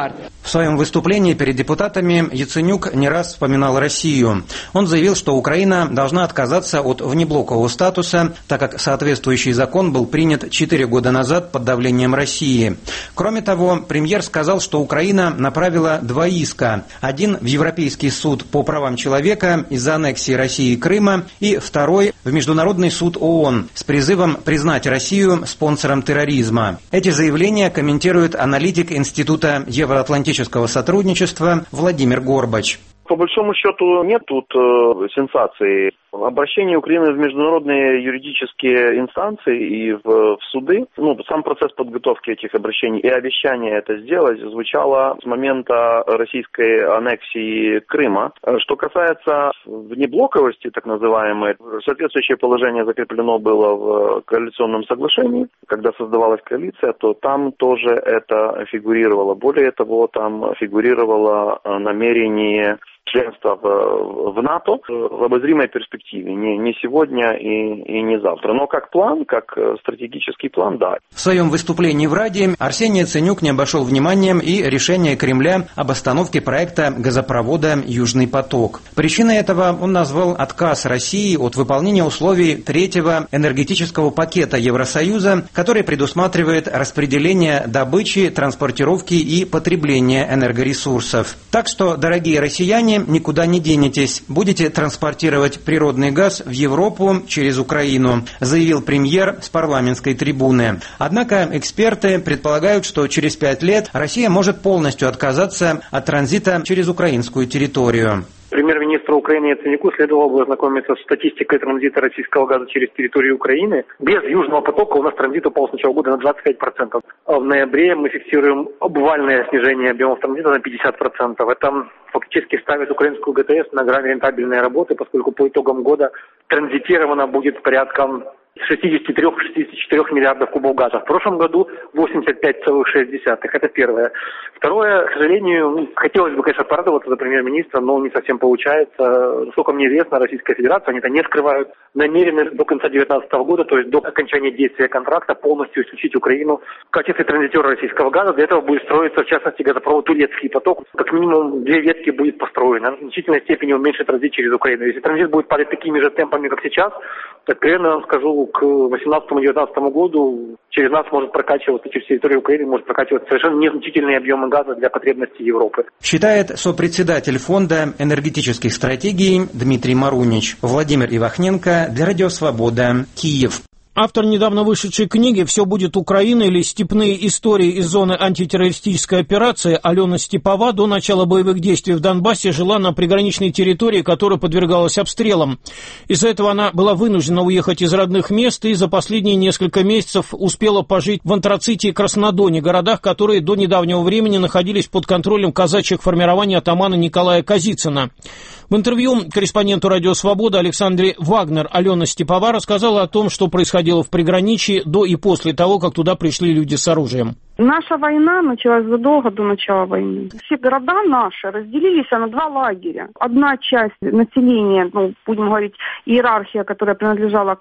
Speaker 18: В своем выступлении перед депутатами Яценюк не раз вспоминал Россию. Он заявил, что Украина должна отказаться от внеблокового статуса, так как соответствующий закон был принят четыре года назад под давлением России. Кроме того, премьер сказал, что Украина направила два иска. Один в Европейский суд по правам человека из-за аннексии России Крыма и второй в Международный суд ООН с призывом признать Россию спонсором терроризма. Эти заявления комментирует аналитик Института евроатлантического сотрудничества Владимир Горбач.
Speaker 21: По большому счету нет тут э, сенсации. Обращение Украины в международные юридические инстанции и в, в суды, ну, сам процесс подготовки этих обращений и обещание это сделать звучало с момента российской аннексии Крыма. Что касается внеблоковости, так называемой, соответствующее положение закреплено было в коалиционном соглашении. Когда создавалась коалиция, то там тоже это фигурировало. Более того, там фигурировало намерение членства в, в НАТО в обозримой перспективе, не, не сегодня и, и не завтра. Но как план, как стратегический план, да.
Speaker 18: В своем выступлении в Раде Арсений Яценюк не обошел вниманием и решение Кремля об остановке проекта газопровода «Южный поток». Причиной этого он назвал отказ России от выполнения условий третьего энергетического пакета Евросоюза, который предусматривает распределение добычи, транспортировки и потребления энергоресурсов. Так что, дорогие россияне, никуда не денетесь. Будете транспортировать природный газ в Европу через Украину, заявил премьер с парламентской трибуны. Однако эксперты предполагают, что через пять лет Россия может полностью отказаться от транзита через украинскую территорию.
Speaker 22: Премьер-министру Украины Яценюку следовало бы ознакомиться с статистикой транзита российского газа через территорию Украины. Без Южного потока у нас транзит упал с начала года на двадцать пять процентов. А в ноябре мы фиксируем обвальное снижение объемов транзита на пятьдесят процентов. Это фактически ставит украинскую ГТС на грани рентабельной работы, поскольку по итогам года транзитировано будет порядка шестьдесят три - шестьдесят четыре миллиардов кубов газа. В прошлом году восемьдесят пять целых шесть десятых. Это первое. Второе, к сожалению, ну, хотелось бы, конечно, порадоваться за премьер-министра, но не совсем получается. Насколько мне известно, Российская Федерация, они это не скрывают, намерены до конца две тысячи девятнадцатого года, то есть до окончания действия контракта, полностью исключить Украину в качестве транзитера российского газа. Для этого будет строиться, в частности, газопровод Турецкий поток. Как минимум две ветки будет построено. В значительной степени уменьшит транзит через Украину. Если транзит будет падать такими же темпами, как сейчас, то, откровенно вам скажу, к восемнадцатому-девятнадцатому году через нас может прокачиваться, через территорию Украины может прокачиваться совершенно незначительные объемы газа для потребностей Европы.
Speaker 18: Считает сопредседатель фонда энергетических стратегий Дмитрий Марунич. Владимир Ивахненко для Радио Свобода, Киев.
Speaker 2: Автор недавно вышедшей книги «Все будет Украина» или «Степные истории из зоны антитеррористической операции» Алена Степова до начала боевых действий в Донбассе жила на приграничной территории, которая подвергалась обстрелам. Из-за этого она была вынуждена уехать из родных мест и за последние несколько месяцев успела пожить в Антраците и Краснодоне, городах, которые до недавнего времени находились под контролем казачьих формирований атамана Николая Козицына. В интервью корреспонденту «Радио Свобода» Александре Вагнер Алена Степова рассказала о том, что происходило в приграничье до и после того, как туда пришли люди с оружием.
Speaker 23: Наша война началась задолго до начала войны. Все города наши разделились на два лагеря. Одна часть населения, ну, будем говорить, иерархия, которая принадлежала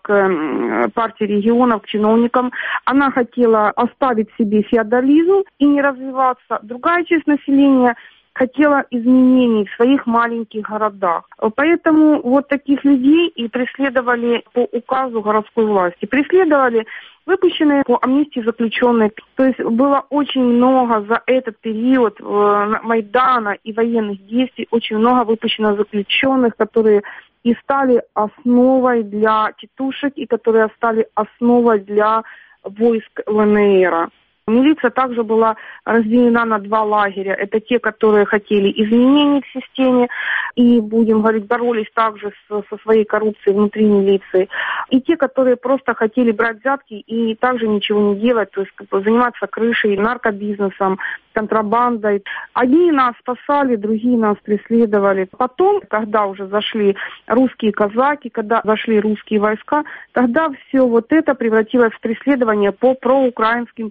Speaker 23: к партии регионов, к чиновникам, она хотела оставить себе феодализм и не развиваться. Другая часть населения хотела изменений в своих маленьких городах. Поэтому вот таких людей и преследовали по указу городской власти. Преследовали выпущенные по амнистии заключенные. То есть было очень много за этот период э, Майдана и военных действий, очень много выпущено заключенных, которые и стали основой для тетушек, и которые стали основой для войск ВНР. Милиция также была разделена на два лагеря. Это те, которые хотели изменений в системе и, будем говорить, боролись также с, со своей коррупцией внутри милиции. И те, которые просто хотели брать взятки и также ничего не делать, то есть как бы, заниматься крышей, наркобизнесом, контрабандой. Одни нас спасали, другие нас преследовали. Потом, когда уже зашли русские казаки, когда зашли русские войска, тогда все вот это превратилось в преследование по проукраинским позициям.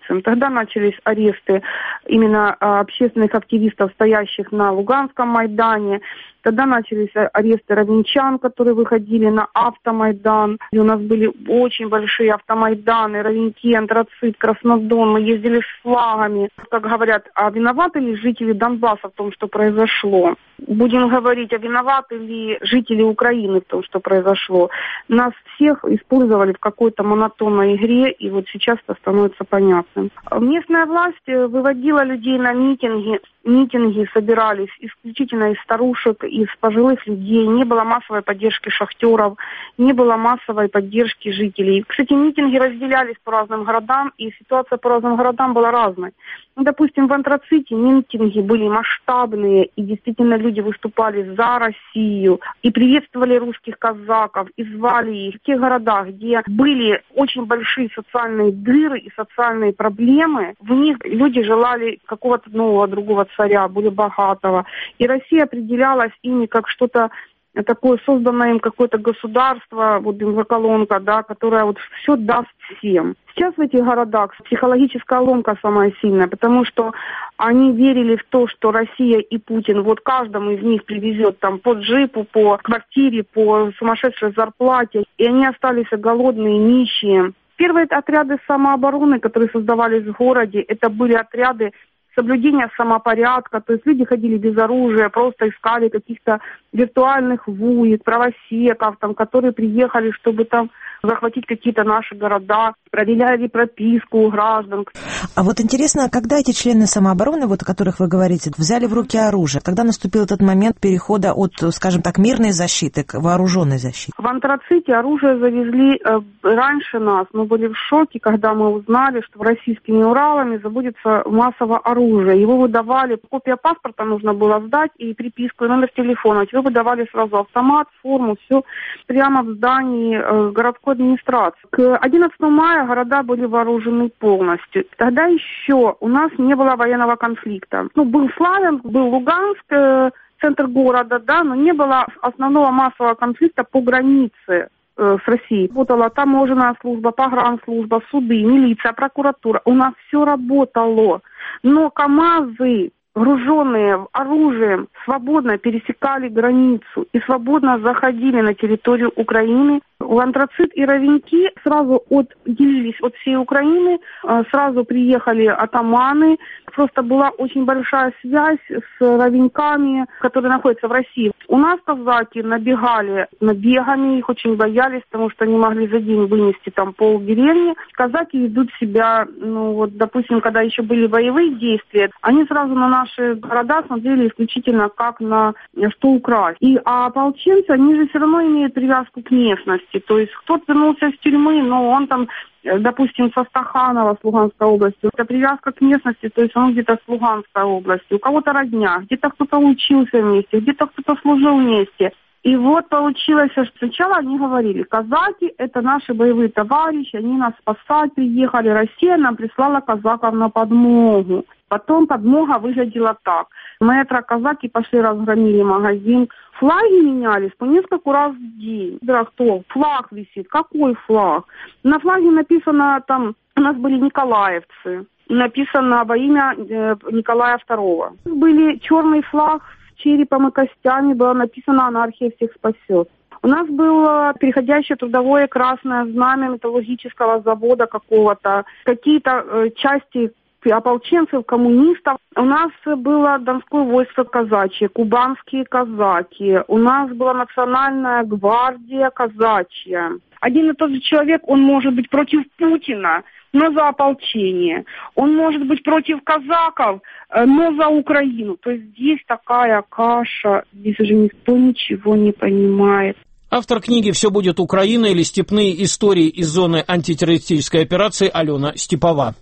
Speaker 23: границам. Тогда начались аресты именно общественных активистов, стоящих на Луганском Майдане. Тогда начались аресты ровенчан, которые выходили на автомайдан. И у нас были очень большие автомайданы, Ровеньки, Антрацит, Краснодон. Мы ездили с флагами. Как говорят, а виноваты ли жители Донбасса в том, что произошло? Будем говорить, а виноваты ли жители Украины в том, что произошло? Нас всех использовали в какой-то монотонной игре, и вот сейчас это становится понятным. Местная власть выводила людей на митинги. Митинги собирались исключительно из старушек, из пожилых людей. Не было массовой поддержки шахтеров, не было массовой поддержки жителей. Кстати, митинги разделялись по разным городам, и ситуация по разным городам была разной. Ну, допустим, в Антраците митинги были масштабные, и действительно люди выступали за Россию, и приветствовали русских казаков, и звали их. В тех городах, где были очень большие социальные дыры и социальные проблемы, в них люди желали какого-то нового, другого царя, более богатого. И Россия определялась ими как что-то такое, созданное им какое-то государство, вот бензоколонка, да, которое вот все даст всем. Сейчас в этих городах психологическая ломка самая сильная, потому что они верили в то, что Россия и Путин вот каждому из них привезет там по джипу, по квартире, по сумасшедшей зарплате, и они остались голодные, нищие. Первые отряды самообороны, которые создавались в городе, это были отряды соблюдения самопорядка, то есть люди ходили без оружия, просто искали каких-то виртуальных вуек, правосеков, там, которые приехали, чтобы там захватить какие-то наши города, проверяли прописку у граждан.
Speaker 1: А вот интересно, когда эти члены самообороны, вот о которых вы говорите, взяли в руки оружие, когда наступил этот момент перехода от, скажем так, мирной защиты к вооруженной защите?
Speaker 23: В Антраците оружие завезли э, раньше нас. Мы были в шоке, когда мы узнали, что российскими Уралами заводится массово оружие. Его выдавали, копия паспорта нужно было сдать и приписку, и номер телефона. Его выдавали сразу автомат, форму, все прямо в здании э, городской администрации. К одиннадцатому мая города были вооружены полностью. Тогда еще у нас не было военного конфликта. Ну, был Славянск, был Луганск, э, центр города, да, но не было основного массового конфликта по границе э, с Россией. Работала таможенная служба, погранслужба, суды, милиция, прокуратура. У нас все работало. Но КАМАЗы, груженные оружием, свободно пересекали границу и свободно заходили на территорию Украины. В Антрацит и Ровеньки сразу отделились от всей Украины, сразу приехали атаманы. Просто была очень большая связь с ровеньками, которые находятся в России. У нас казаки набегали набегами, их очень боялись, потому что они могли за день вынести там полдеревни. Казаки ведут себя, ну вот, допустим, когда еще были боевые действия, они сразу на наши города смотрели исключительно как на что украсть. И а ополченцы, они же все равно имеют привязку к местности. То есть кто-то вернулся из тюрьмы, но он там, допустим, со Стаханова, с Луганской области. Это привязка к местности, то есть он где-то с Луганской области. У кого-то родня, где-то кто-то учился вместе, где-то кто-то служил вместе. И вот получилось, что сначала они говорили, казаки – это наши боевые товарищи, они нас спасать приехали, Россия нам прислала казаков на подмогу. Потом подмога выглядела так. Мэтро казаки пошли, разгромили магазин. Флаги менялись по несколько раз в день. Да, кто? Флаг висит. Какой флаг? На флаге написано там, у нас были николаевцы. Написано во имя э, Николая второго. Были черный флаг с черепом и костями, было написано «Анархия всех спасет». У нас было переходящее трудовое красное знамя металлургического завода какого-то, какие-то э, части ополченцев, коммунистов. У нас было Донское войско казачье, кубанские казаки. У нас была национальная гвардия казачья. Один и тот же человек, он может быть против Путина, но за ополчение. Он может быть против казаков, но за Украину. То есть здесь такая каша, здесь уже никто ничего не понимает.
Speaker 2: Автор книги «Все будет Украина» или «Степные истории из зоны антитеррористической операции» Алена Степова.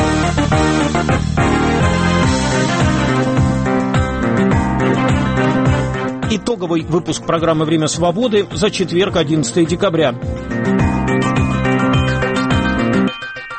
Speaker 2: Итоговый выпуск программы «Время свободы» за четверг, одиннадцатое декабря. В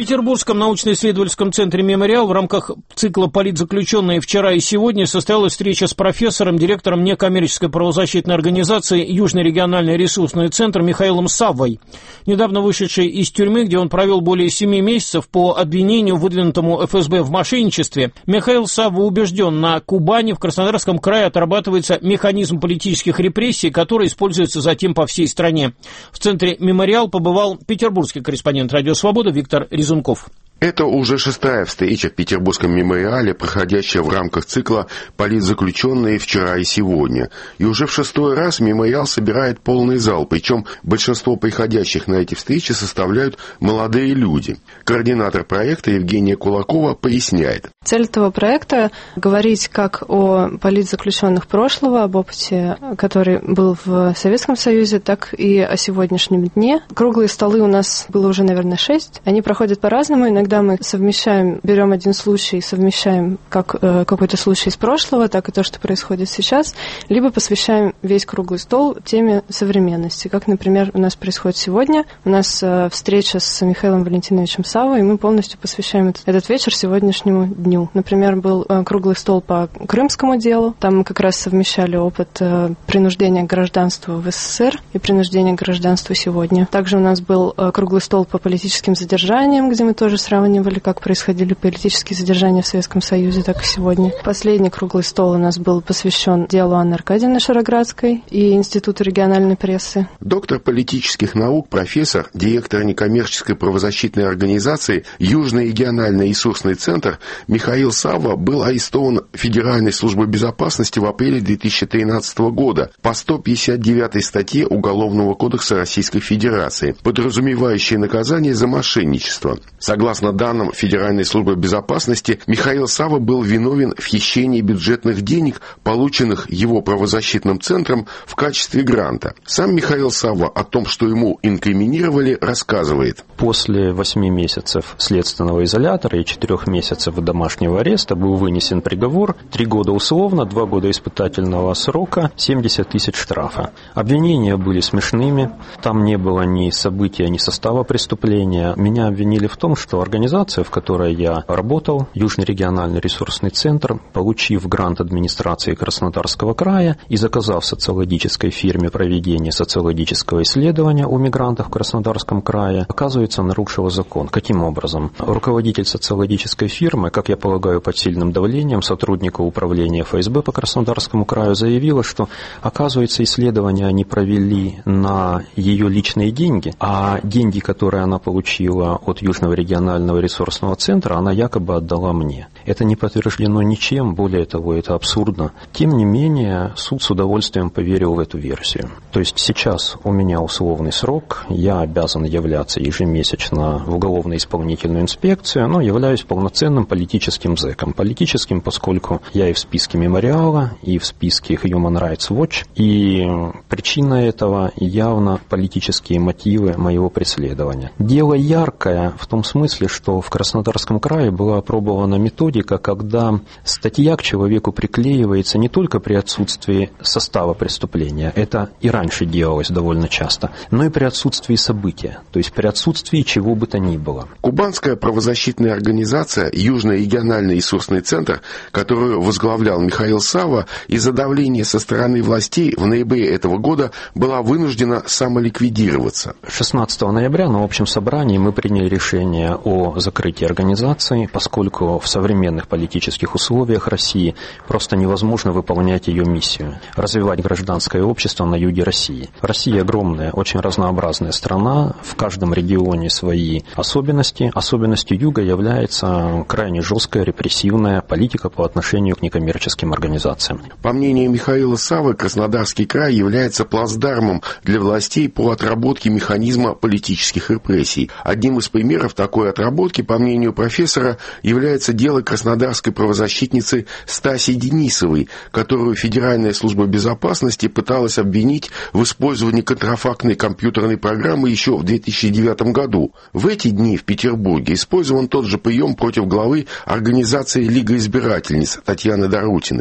Speaker 2: Петербургском научно-исследовательском центре «Мемориал» в рамках цикла «Политзаключенные вчера и сегодня» состоялась встреча с профессором, директором некоммерческой правозащитной организации «Южный региональный ресурсный центр» Михаилом Саввой, недавно вышедший из тюрьмы, где он провел более семи месяцев по обвинению, выдвинутому эф эс бэ в мошенничестве. Михаил Савва убежден, на Кубани, в Краснодарском крае отрабатывается механизм политических репрессий, который используется затем по всей стране. В центре «Мемориал» побывал петербургский корреспондент «Радио Свобода» Виктор Резунков.
Speaker 3: Это уже шестая встреча в Петербургском мемориале, проходящая в рамках цикла «Политзаключенные вчера и сегодня». И уже в шестой раз мемориал собирает полный зал, причем большинство приходящих на эти встречи составляют молодые люди. Координатор проекта Евгения Кулакова поясняет.
Speaker 4: Цель этого проекта – говорить как о политзаключенных прошлого, об опыте, который был в Советском Союзе, так и о сегодняшнем дне. Круглые столы у нас было уже, наверное, шесть. Они проходят по-разному. Иногда мы совмещаем, берем один случай, совмещаем как э, какой-то случай из прошлого, так и то, что происходит сейчас, либо посвящаем весь круглый стол теме современности. Как, например, у нас происходит сегодня. У нас э, встреча с Михаилом Валентиновичем Саввой, и мы полностью посвящаем этот, этот вечер сегодняшнему дню. Например, был э, круглый стол по крымскому делу. Там мы как раз совмещали опыт э, принуждения к гражданству в эс эс эс эр и принуждения к гражданству сегодня. Также у нас был э, круглый стол по политическим задержаниям, где мы тоже сравнивали, как происходили политические задержания в Советском Союзе, так и сегодня. Последний круглый стол у нас был посвящен делу Анны Аркадьевны Шароградской и Институту региональной прессы.
Speaker 3: Доктор политических наук, профессор, директор некоммерческой правозащитной организации «Южный региональный ресурсный центр» Михаил Савва был арестован Федеральной службой безопасности в апреле две тысячи тринадцатого года по сто пятьдесят девятой статье Уголовного кодекса Российской Федерации, подразумевающей наказание за мошенничество. Согласно данным Федеральной службы безопасности, Михаил Савва был виновен в хищении бюджетных денег, полученных его правозащитным центром в качестве гранта. Сам Михаил Савва о том, что ему инкриминировали, рассказывает.
Speaker 5: После восьми месяцев следственного изолятора и четырех месяцев домашнего ареста был вынесен приговор: три года условно, два года испытательного срока, семьдесят тысяч штрафа. Обвинения были смешными, там не было ни события, ни состава преступления. Меня обвинили в том, что организация, в которой я работал, Южный региональный ресурсный центр, получив грант администрации Краснодарского края и заказав социологической фирме проведение социологического исследования о мигрантах в Краснодарском крае, оказывается, нарушила закон. Каким образом? Руководитель социологической фирмы, как я полагаю, под сильным давлением сотрудника управления эф эс бэ по Краснодарскому краю заявила, что, оказывается, исследования они провели на ее личные деньги, а деньги, которые она получила от Южного регионального ресурсного центра, она якобы отдала мне. Это не подтверждено ничем, более того, это абсурдно. Тем не менее, суд с удовольствием поверил в эту версию. То есть сейчас у меня условный срок, я обязан являться ежемесячно в уголовно-исполнительную инспекцию, но являюсь полноценным политическим зэком. Политическим, поскольку я и в списке мемориала, и в списке Human Rights Watch, и причина этого явно политические мотивы моего преследования. Дело яркое в том смысле, что в Краснодарском крае была опробована методика, когда статья к человеку приклеивается не только при отсутствии состава преступления, это и раньше делалось довольно часто, но и при отсутствии события, то есть при отсутствии чего бы то ни было.
Speaker 3: Кубанская правозащитная организация «Южный региональный ресурсный центр», которую возглавлял Михаил Савва, из-за давления со стороны властей в ноябре этого года была вынуждена самоликвидироваться.
Speaker 5: шестнадцатого ноября на общем собрании мы приняли решение о закрытии организации, поскольку в современных политических условиях России просто невозможно выполнять ее миссию – развивать гражданское общество на юге России. Россия огромная, очень разнообразная страна, в каждом регионе свои особенности. Особенностью юга является крайне жесткая репрессивная политика по отношению к некоммерческим организациям.
Speaker 3: По мнению Михаила Саввы, Краснодарский край является плацдармом для властей по отработке механизма политических репрессий. Одним из примеров такой отработки, по мнению профессора, является дело краснодарской правозащитницы Стаси Денисовой, которую Федеральная служба безопасности пыталась обвинить в использовании контрафактной компьютерной программы еще в две тысячи девятом году. В эти дни в Петербурге использован тот же прием против главы организации «Лига избирательниц» Татьяны Дорутиной.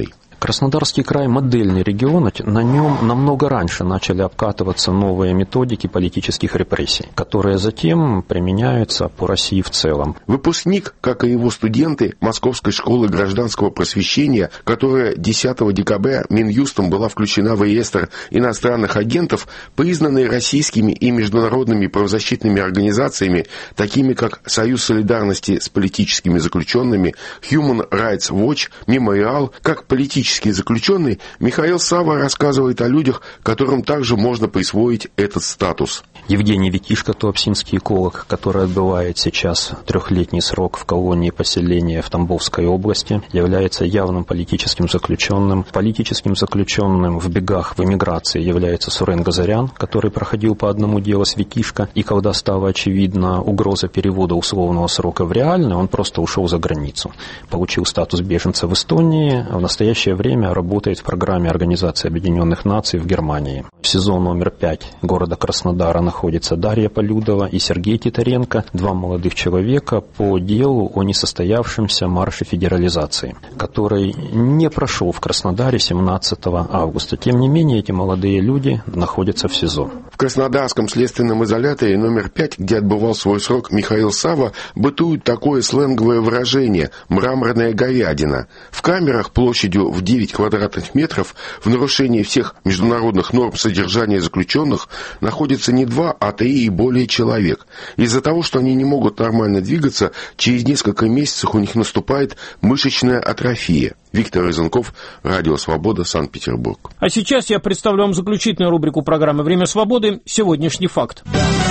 Speaker 5: Краснодарский край – модельный регион, на нем намного раньше начали обкатываться новые методики политических репрессий, которые затем применяются по России в целом.
Speaker 3: Выпускник, как и его студенты Московской школы гражданского просвещения, которая десятого декабря Минюстом была включена в реестр иностранных агентов, признанные российскими и международными правозащитными организациями, такими как Союз солидарности с политическими заключенными, Human Rights Watch, Мемориал, как политический заключенный, Михаил Савва рассказывает о людях, которым также можно присвоить этот статус.
Speaker 5: Евгений Витишко, туапсинский эколог, который отбывает сейчас трехлетний срок в колонии поселения в Тамбовской области, является явным политическим заключенным. Политическим заключенным в бегах в эмиграции является Сурен Газарян, который проходил по одному делу с Витишко, и когда стала очевидна угроза перевода условного срока в реальный, он просто ушел за границу. Получил статус беженца в Эстонии, а в настоящее время работает в программе Организации Объединенных Наций в Германии. В СИЗО номер пять города Краснодара находится Дарья Полюдова и Сергей Титаренко, два молодых человека по делу о несостоявшемся марше федерализации, который не прошел в Краснодаре семнадцатого августа. Тем не менее, эти молодые люди находятся в СИЗО.
Speaker 3: В Краснодарском следственном изоляторе номер пять, где отбывал свой срок Михаил Савва, бытует такое сленговое выражение «мраморная говядина». В камерах площадью в девять квадратных метров в нарушении всех международных норм содержания заключенных находится не два, а три и более человек. Из-за того, что они не могут нормально двигаться, через несколько месяцев у них наступает мышечная атрофия. Виктор Розенков, Радио Свобода, Санкт-Петербург.
Speaker 2: А сейчас я представлю вам заключительную рубрику программы «Время свободы. Сегодняшний факт».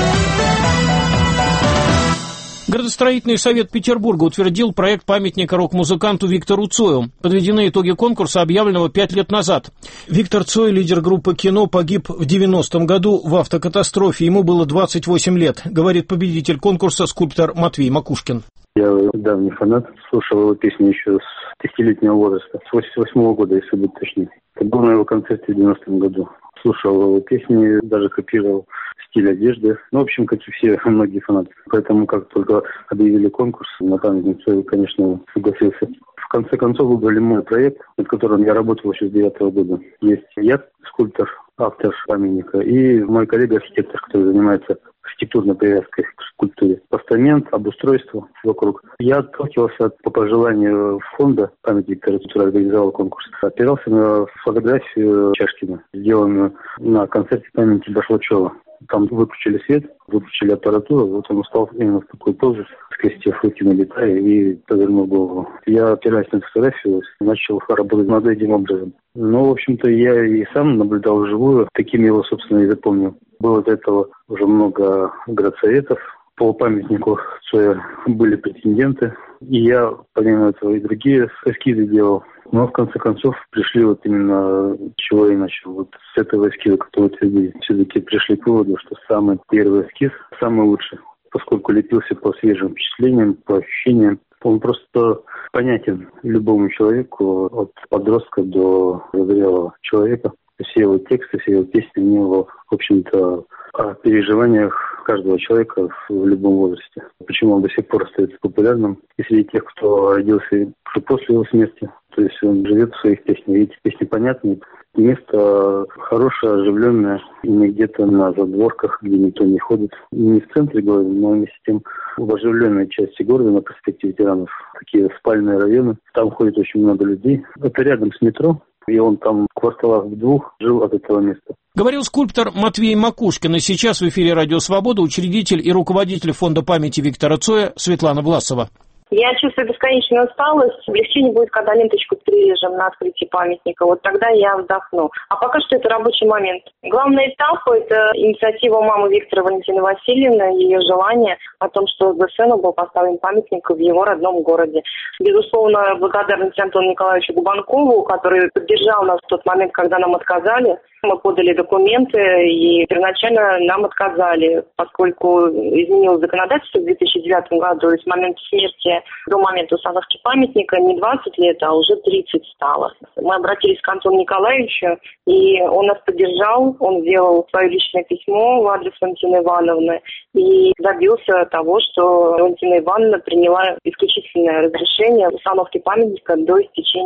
Speaker 2: Градостроительный совет Петербурга утвердил проект памятника рок-музыканту Виктору Цою. Подведены итоги конкурса, объявленного пять лет назад. Виктор Цой, лидер группы «Кино», погиб в девяностом году в автокатастрофе. Ему было двадцать восемь лет, говорит победитель конкурса скульптор Матвей Макушкин.
Speaker 6: Я давний фанат, слушал его песни еще с десятилетнего возраста, с восемьдесят восьмого года, если быть точнее. Это был на его концерте в девяностом году. Слушал его песни, даже копировал стиль одежды. Ну, в общем, как и все многие фанаты. Поэтому, как только объявили конкурс, на памятник Цою, конечно, согласился. В конце концов, выбрали мой проект, над которым я работал еще с девятого года. Есть я, скульптор, автор памятника, и мой коллега-архитектор, который занимается архитектурной привязкой к скульптуре. Постамент, обустройство вокруг. Я отталкивался по пожеланию фонда памяти, который организовал конкурс. Опирался на фотографию Чашкина, сделанную на концерте памяти Башлачева. Там выключили свет, выключили аппаратуру, вот он устал именно в такую позу, скрестив руки на гитаре и повернул голову. Я, опираясь на фотографию, начал работать над этим образом. Ну, в общем-то, я и сам наблюдал вживую, таким его, собственно, и запомнил. Было до этого уже много градсоветов. По памятнику Цоя были претенденты. И я, помимо этого, и другие эскизы делал. Но, в конце концов, пришли вот именно, чего я начал. Вот с этого эскиза, который утвердили. Все-таки пришли к выводу, что самый первый эскиз самый лучший. Поскольку лепился по свежим впечатлениям, по ощущениям. Он просто понятен любому человеку, от подростка до зрелого человека. Все его тексты, все его песни, они его, в общем-то, о переживаниях каждого человека в любом возрасте. Почему он до сих пор остается популярным? И среди тех, кто родился уже после его смерти, то есть он живет в своих песнях. И эти песни понятны. Место хорошее, оживленное, не где-то на задворках, где никто не ходит. Не в центре города, но вместе с тем в оживленной части города, на проспекте Ветеранов, такие спальные районы. Там ходит очень много людей. Это рядом с метро. И он там в кварталах в двух жил от этого места.
Speaker 2: Говорил скульптор Матвей Макушкин. И сейчас в эфире «Радио Свобода» учредитель и руководитель фонда памяти Виктора Цоя Светлана Власова.
Speaker 7: Я чувствую бесконечную усталость. Облегчение будет, когда ленточку прирежем на открытии памятника. Вот тогда я вздохну. А пока что это рабочий момент. Главный этап – это инициатива мамы Виктора Валентины Васильевны, ее желание о том, что за сыну был поставлен памятник в его родном городе. Безусловно, благодарность Антону Николаевичу Губанкову, который поддержал нас в тот момент, когда нам отказали. Мы подали документы, и первоначально нам отказали, поскольку изменилось законодательство в две тысячи девятом году, и с момента смерти до момента установки памятника не двадцать лет, а уже тридцать стало. Мы обратились к Антону Николаевичу, и он нас поддержал, он сделал свое личное письмо в адрес Валентины Ивановны и добился того, что Валентина Ивановна приняла исключительное разрешение установки памятника до истечения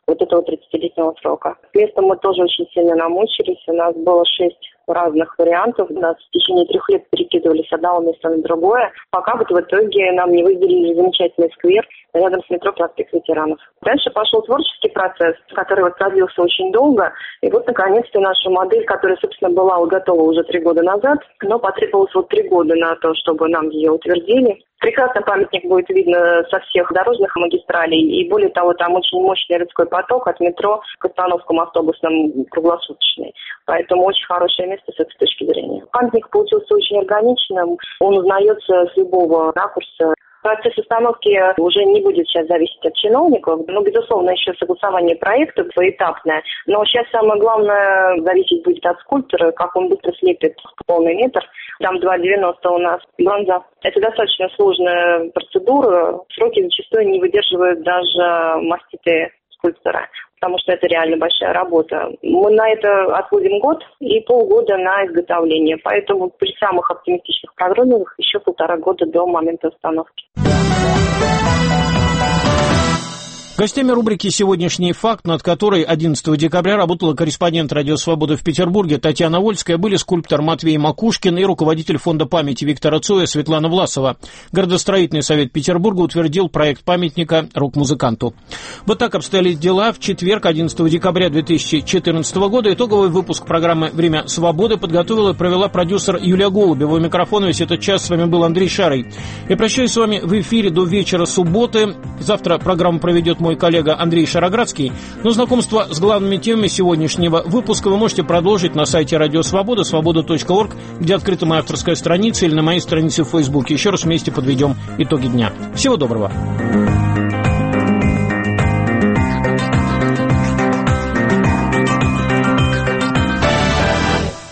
Speaker 7: вот этого тридцатилетнего срока. С местом мы тоже очень сильно намучились. У нас было шесть разных вариантов. У нас в течение трех лет перекидывались с одного места на другое, пока вот в итоге нам не выделили замечательный сквер рядом с метро «Проспект Ветеранов». Дальше пошел творческий процесс, который вот продлился очень долго. И вот, наконец-то, наша модель, которая, собственно, была готова уже три года назад, но потребовалось вот три года на то, чтобы нам ее утвердили. Прекрасно памятник будет видно со всех дорожных магистралей. И более того, там очень мощный городской поток от метро к остановкам автобусным круглосуточный. Поэтому очень хорошее место с этой точки зрения. Памятник получился очень органичным. Он узнается с любого ракурса. Процесс установки уже не будет сейчас зависеть от чиновников. Ну, безусловно, еще согласование проекта поэтапное. Но сейчас самое главное зависеть будет от скульптора, как он быстро слепит полный метр. Там два девяносто у нас бронза. Это достаточно сложная процедура. Сроки зачастую не выдерживают даже маститые скульптора, потому что это реально большая работа. Мы на это отводим год и полгода на изготовление. Поэтому при самых оптимистичных прогнозах еще полтора года до момента установки.
Speaker 2: Гостями рубрики «Сегодняшний факт», над которой одиннадцатого декабря работала корреспондент «Радио Свобода» в Петербурге Татьяна Вольская, были скульптор Матвей Макушкин и руководитель фонда памяти Виктора Цоя Светлана Власова. Городостроительный совет Петербурга утвердил проект памятника рок-музыканту. Вот так обстояли дела. В четверг, одиннадцатого декабря две тысячи четырнадцатого года, итоговый выпуск программы «Время свободы» подготовила и провела продюсер Юлия Голубева. У микрофона весь этот час с вами был Андрей Шарый. Я прощаюсь с вами в эфире до вечера субботы. Завтра программу проведет мой коллега Андрей Шароградский. Но знакомство с главными темами сегодняшнего выпуска вы можете продолжить на сайте Радио Свобода, свобода точка орг, где открыта моя авторская страница, или на моей странице в Фейсбуке. Еще раз вместе подведем итоги дня. Всего доброго.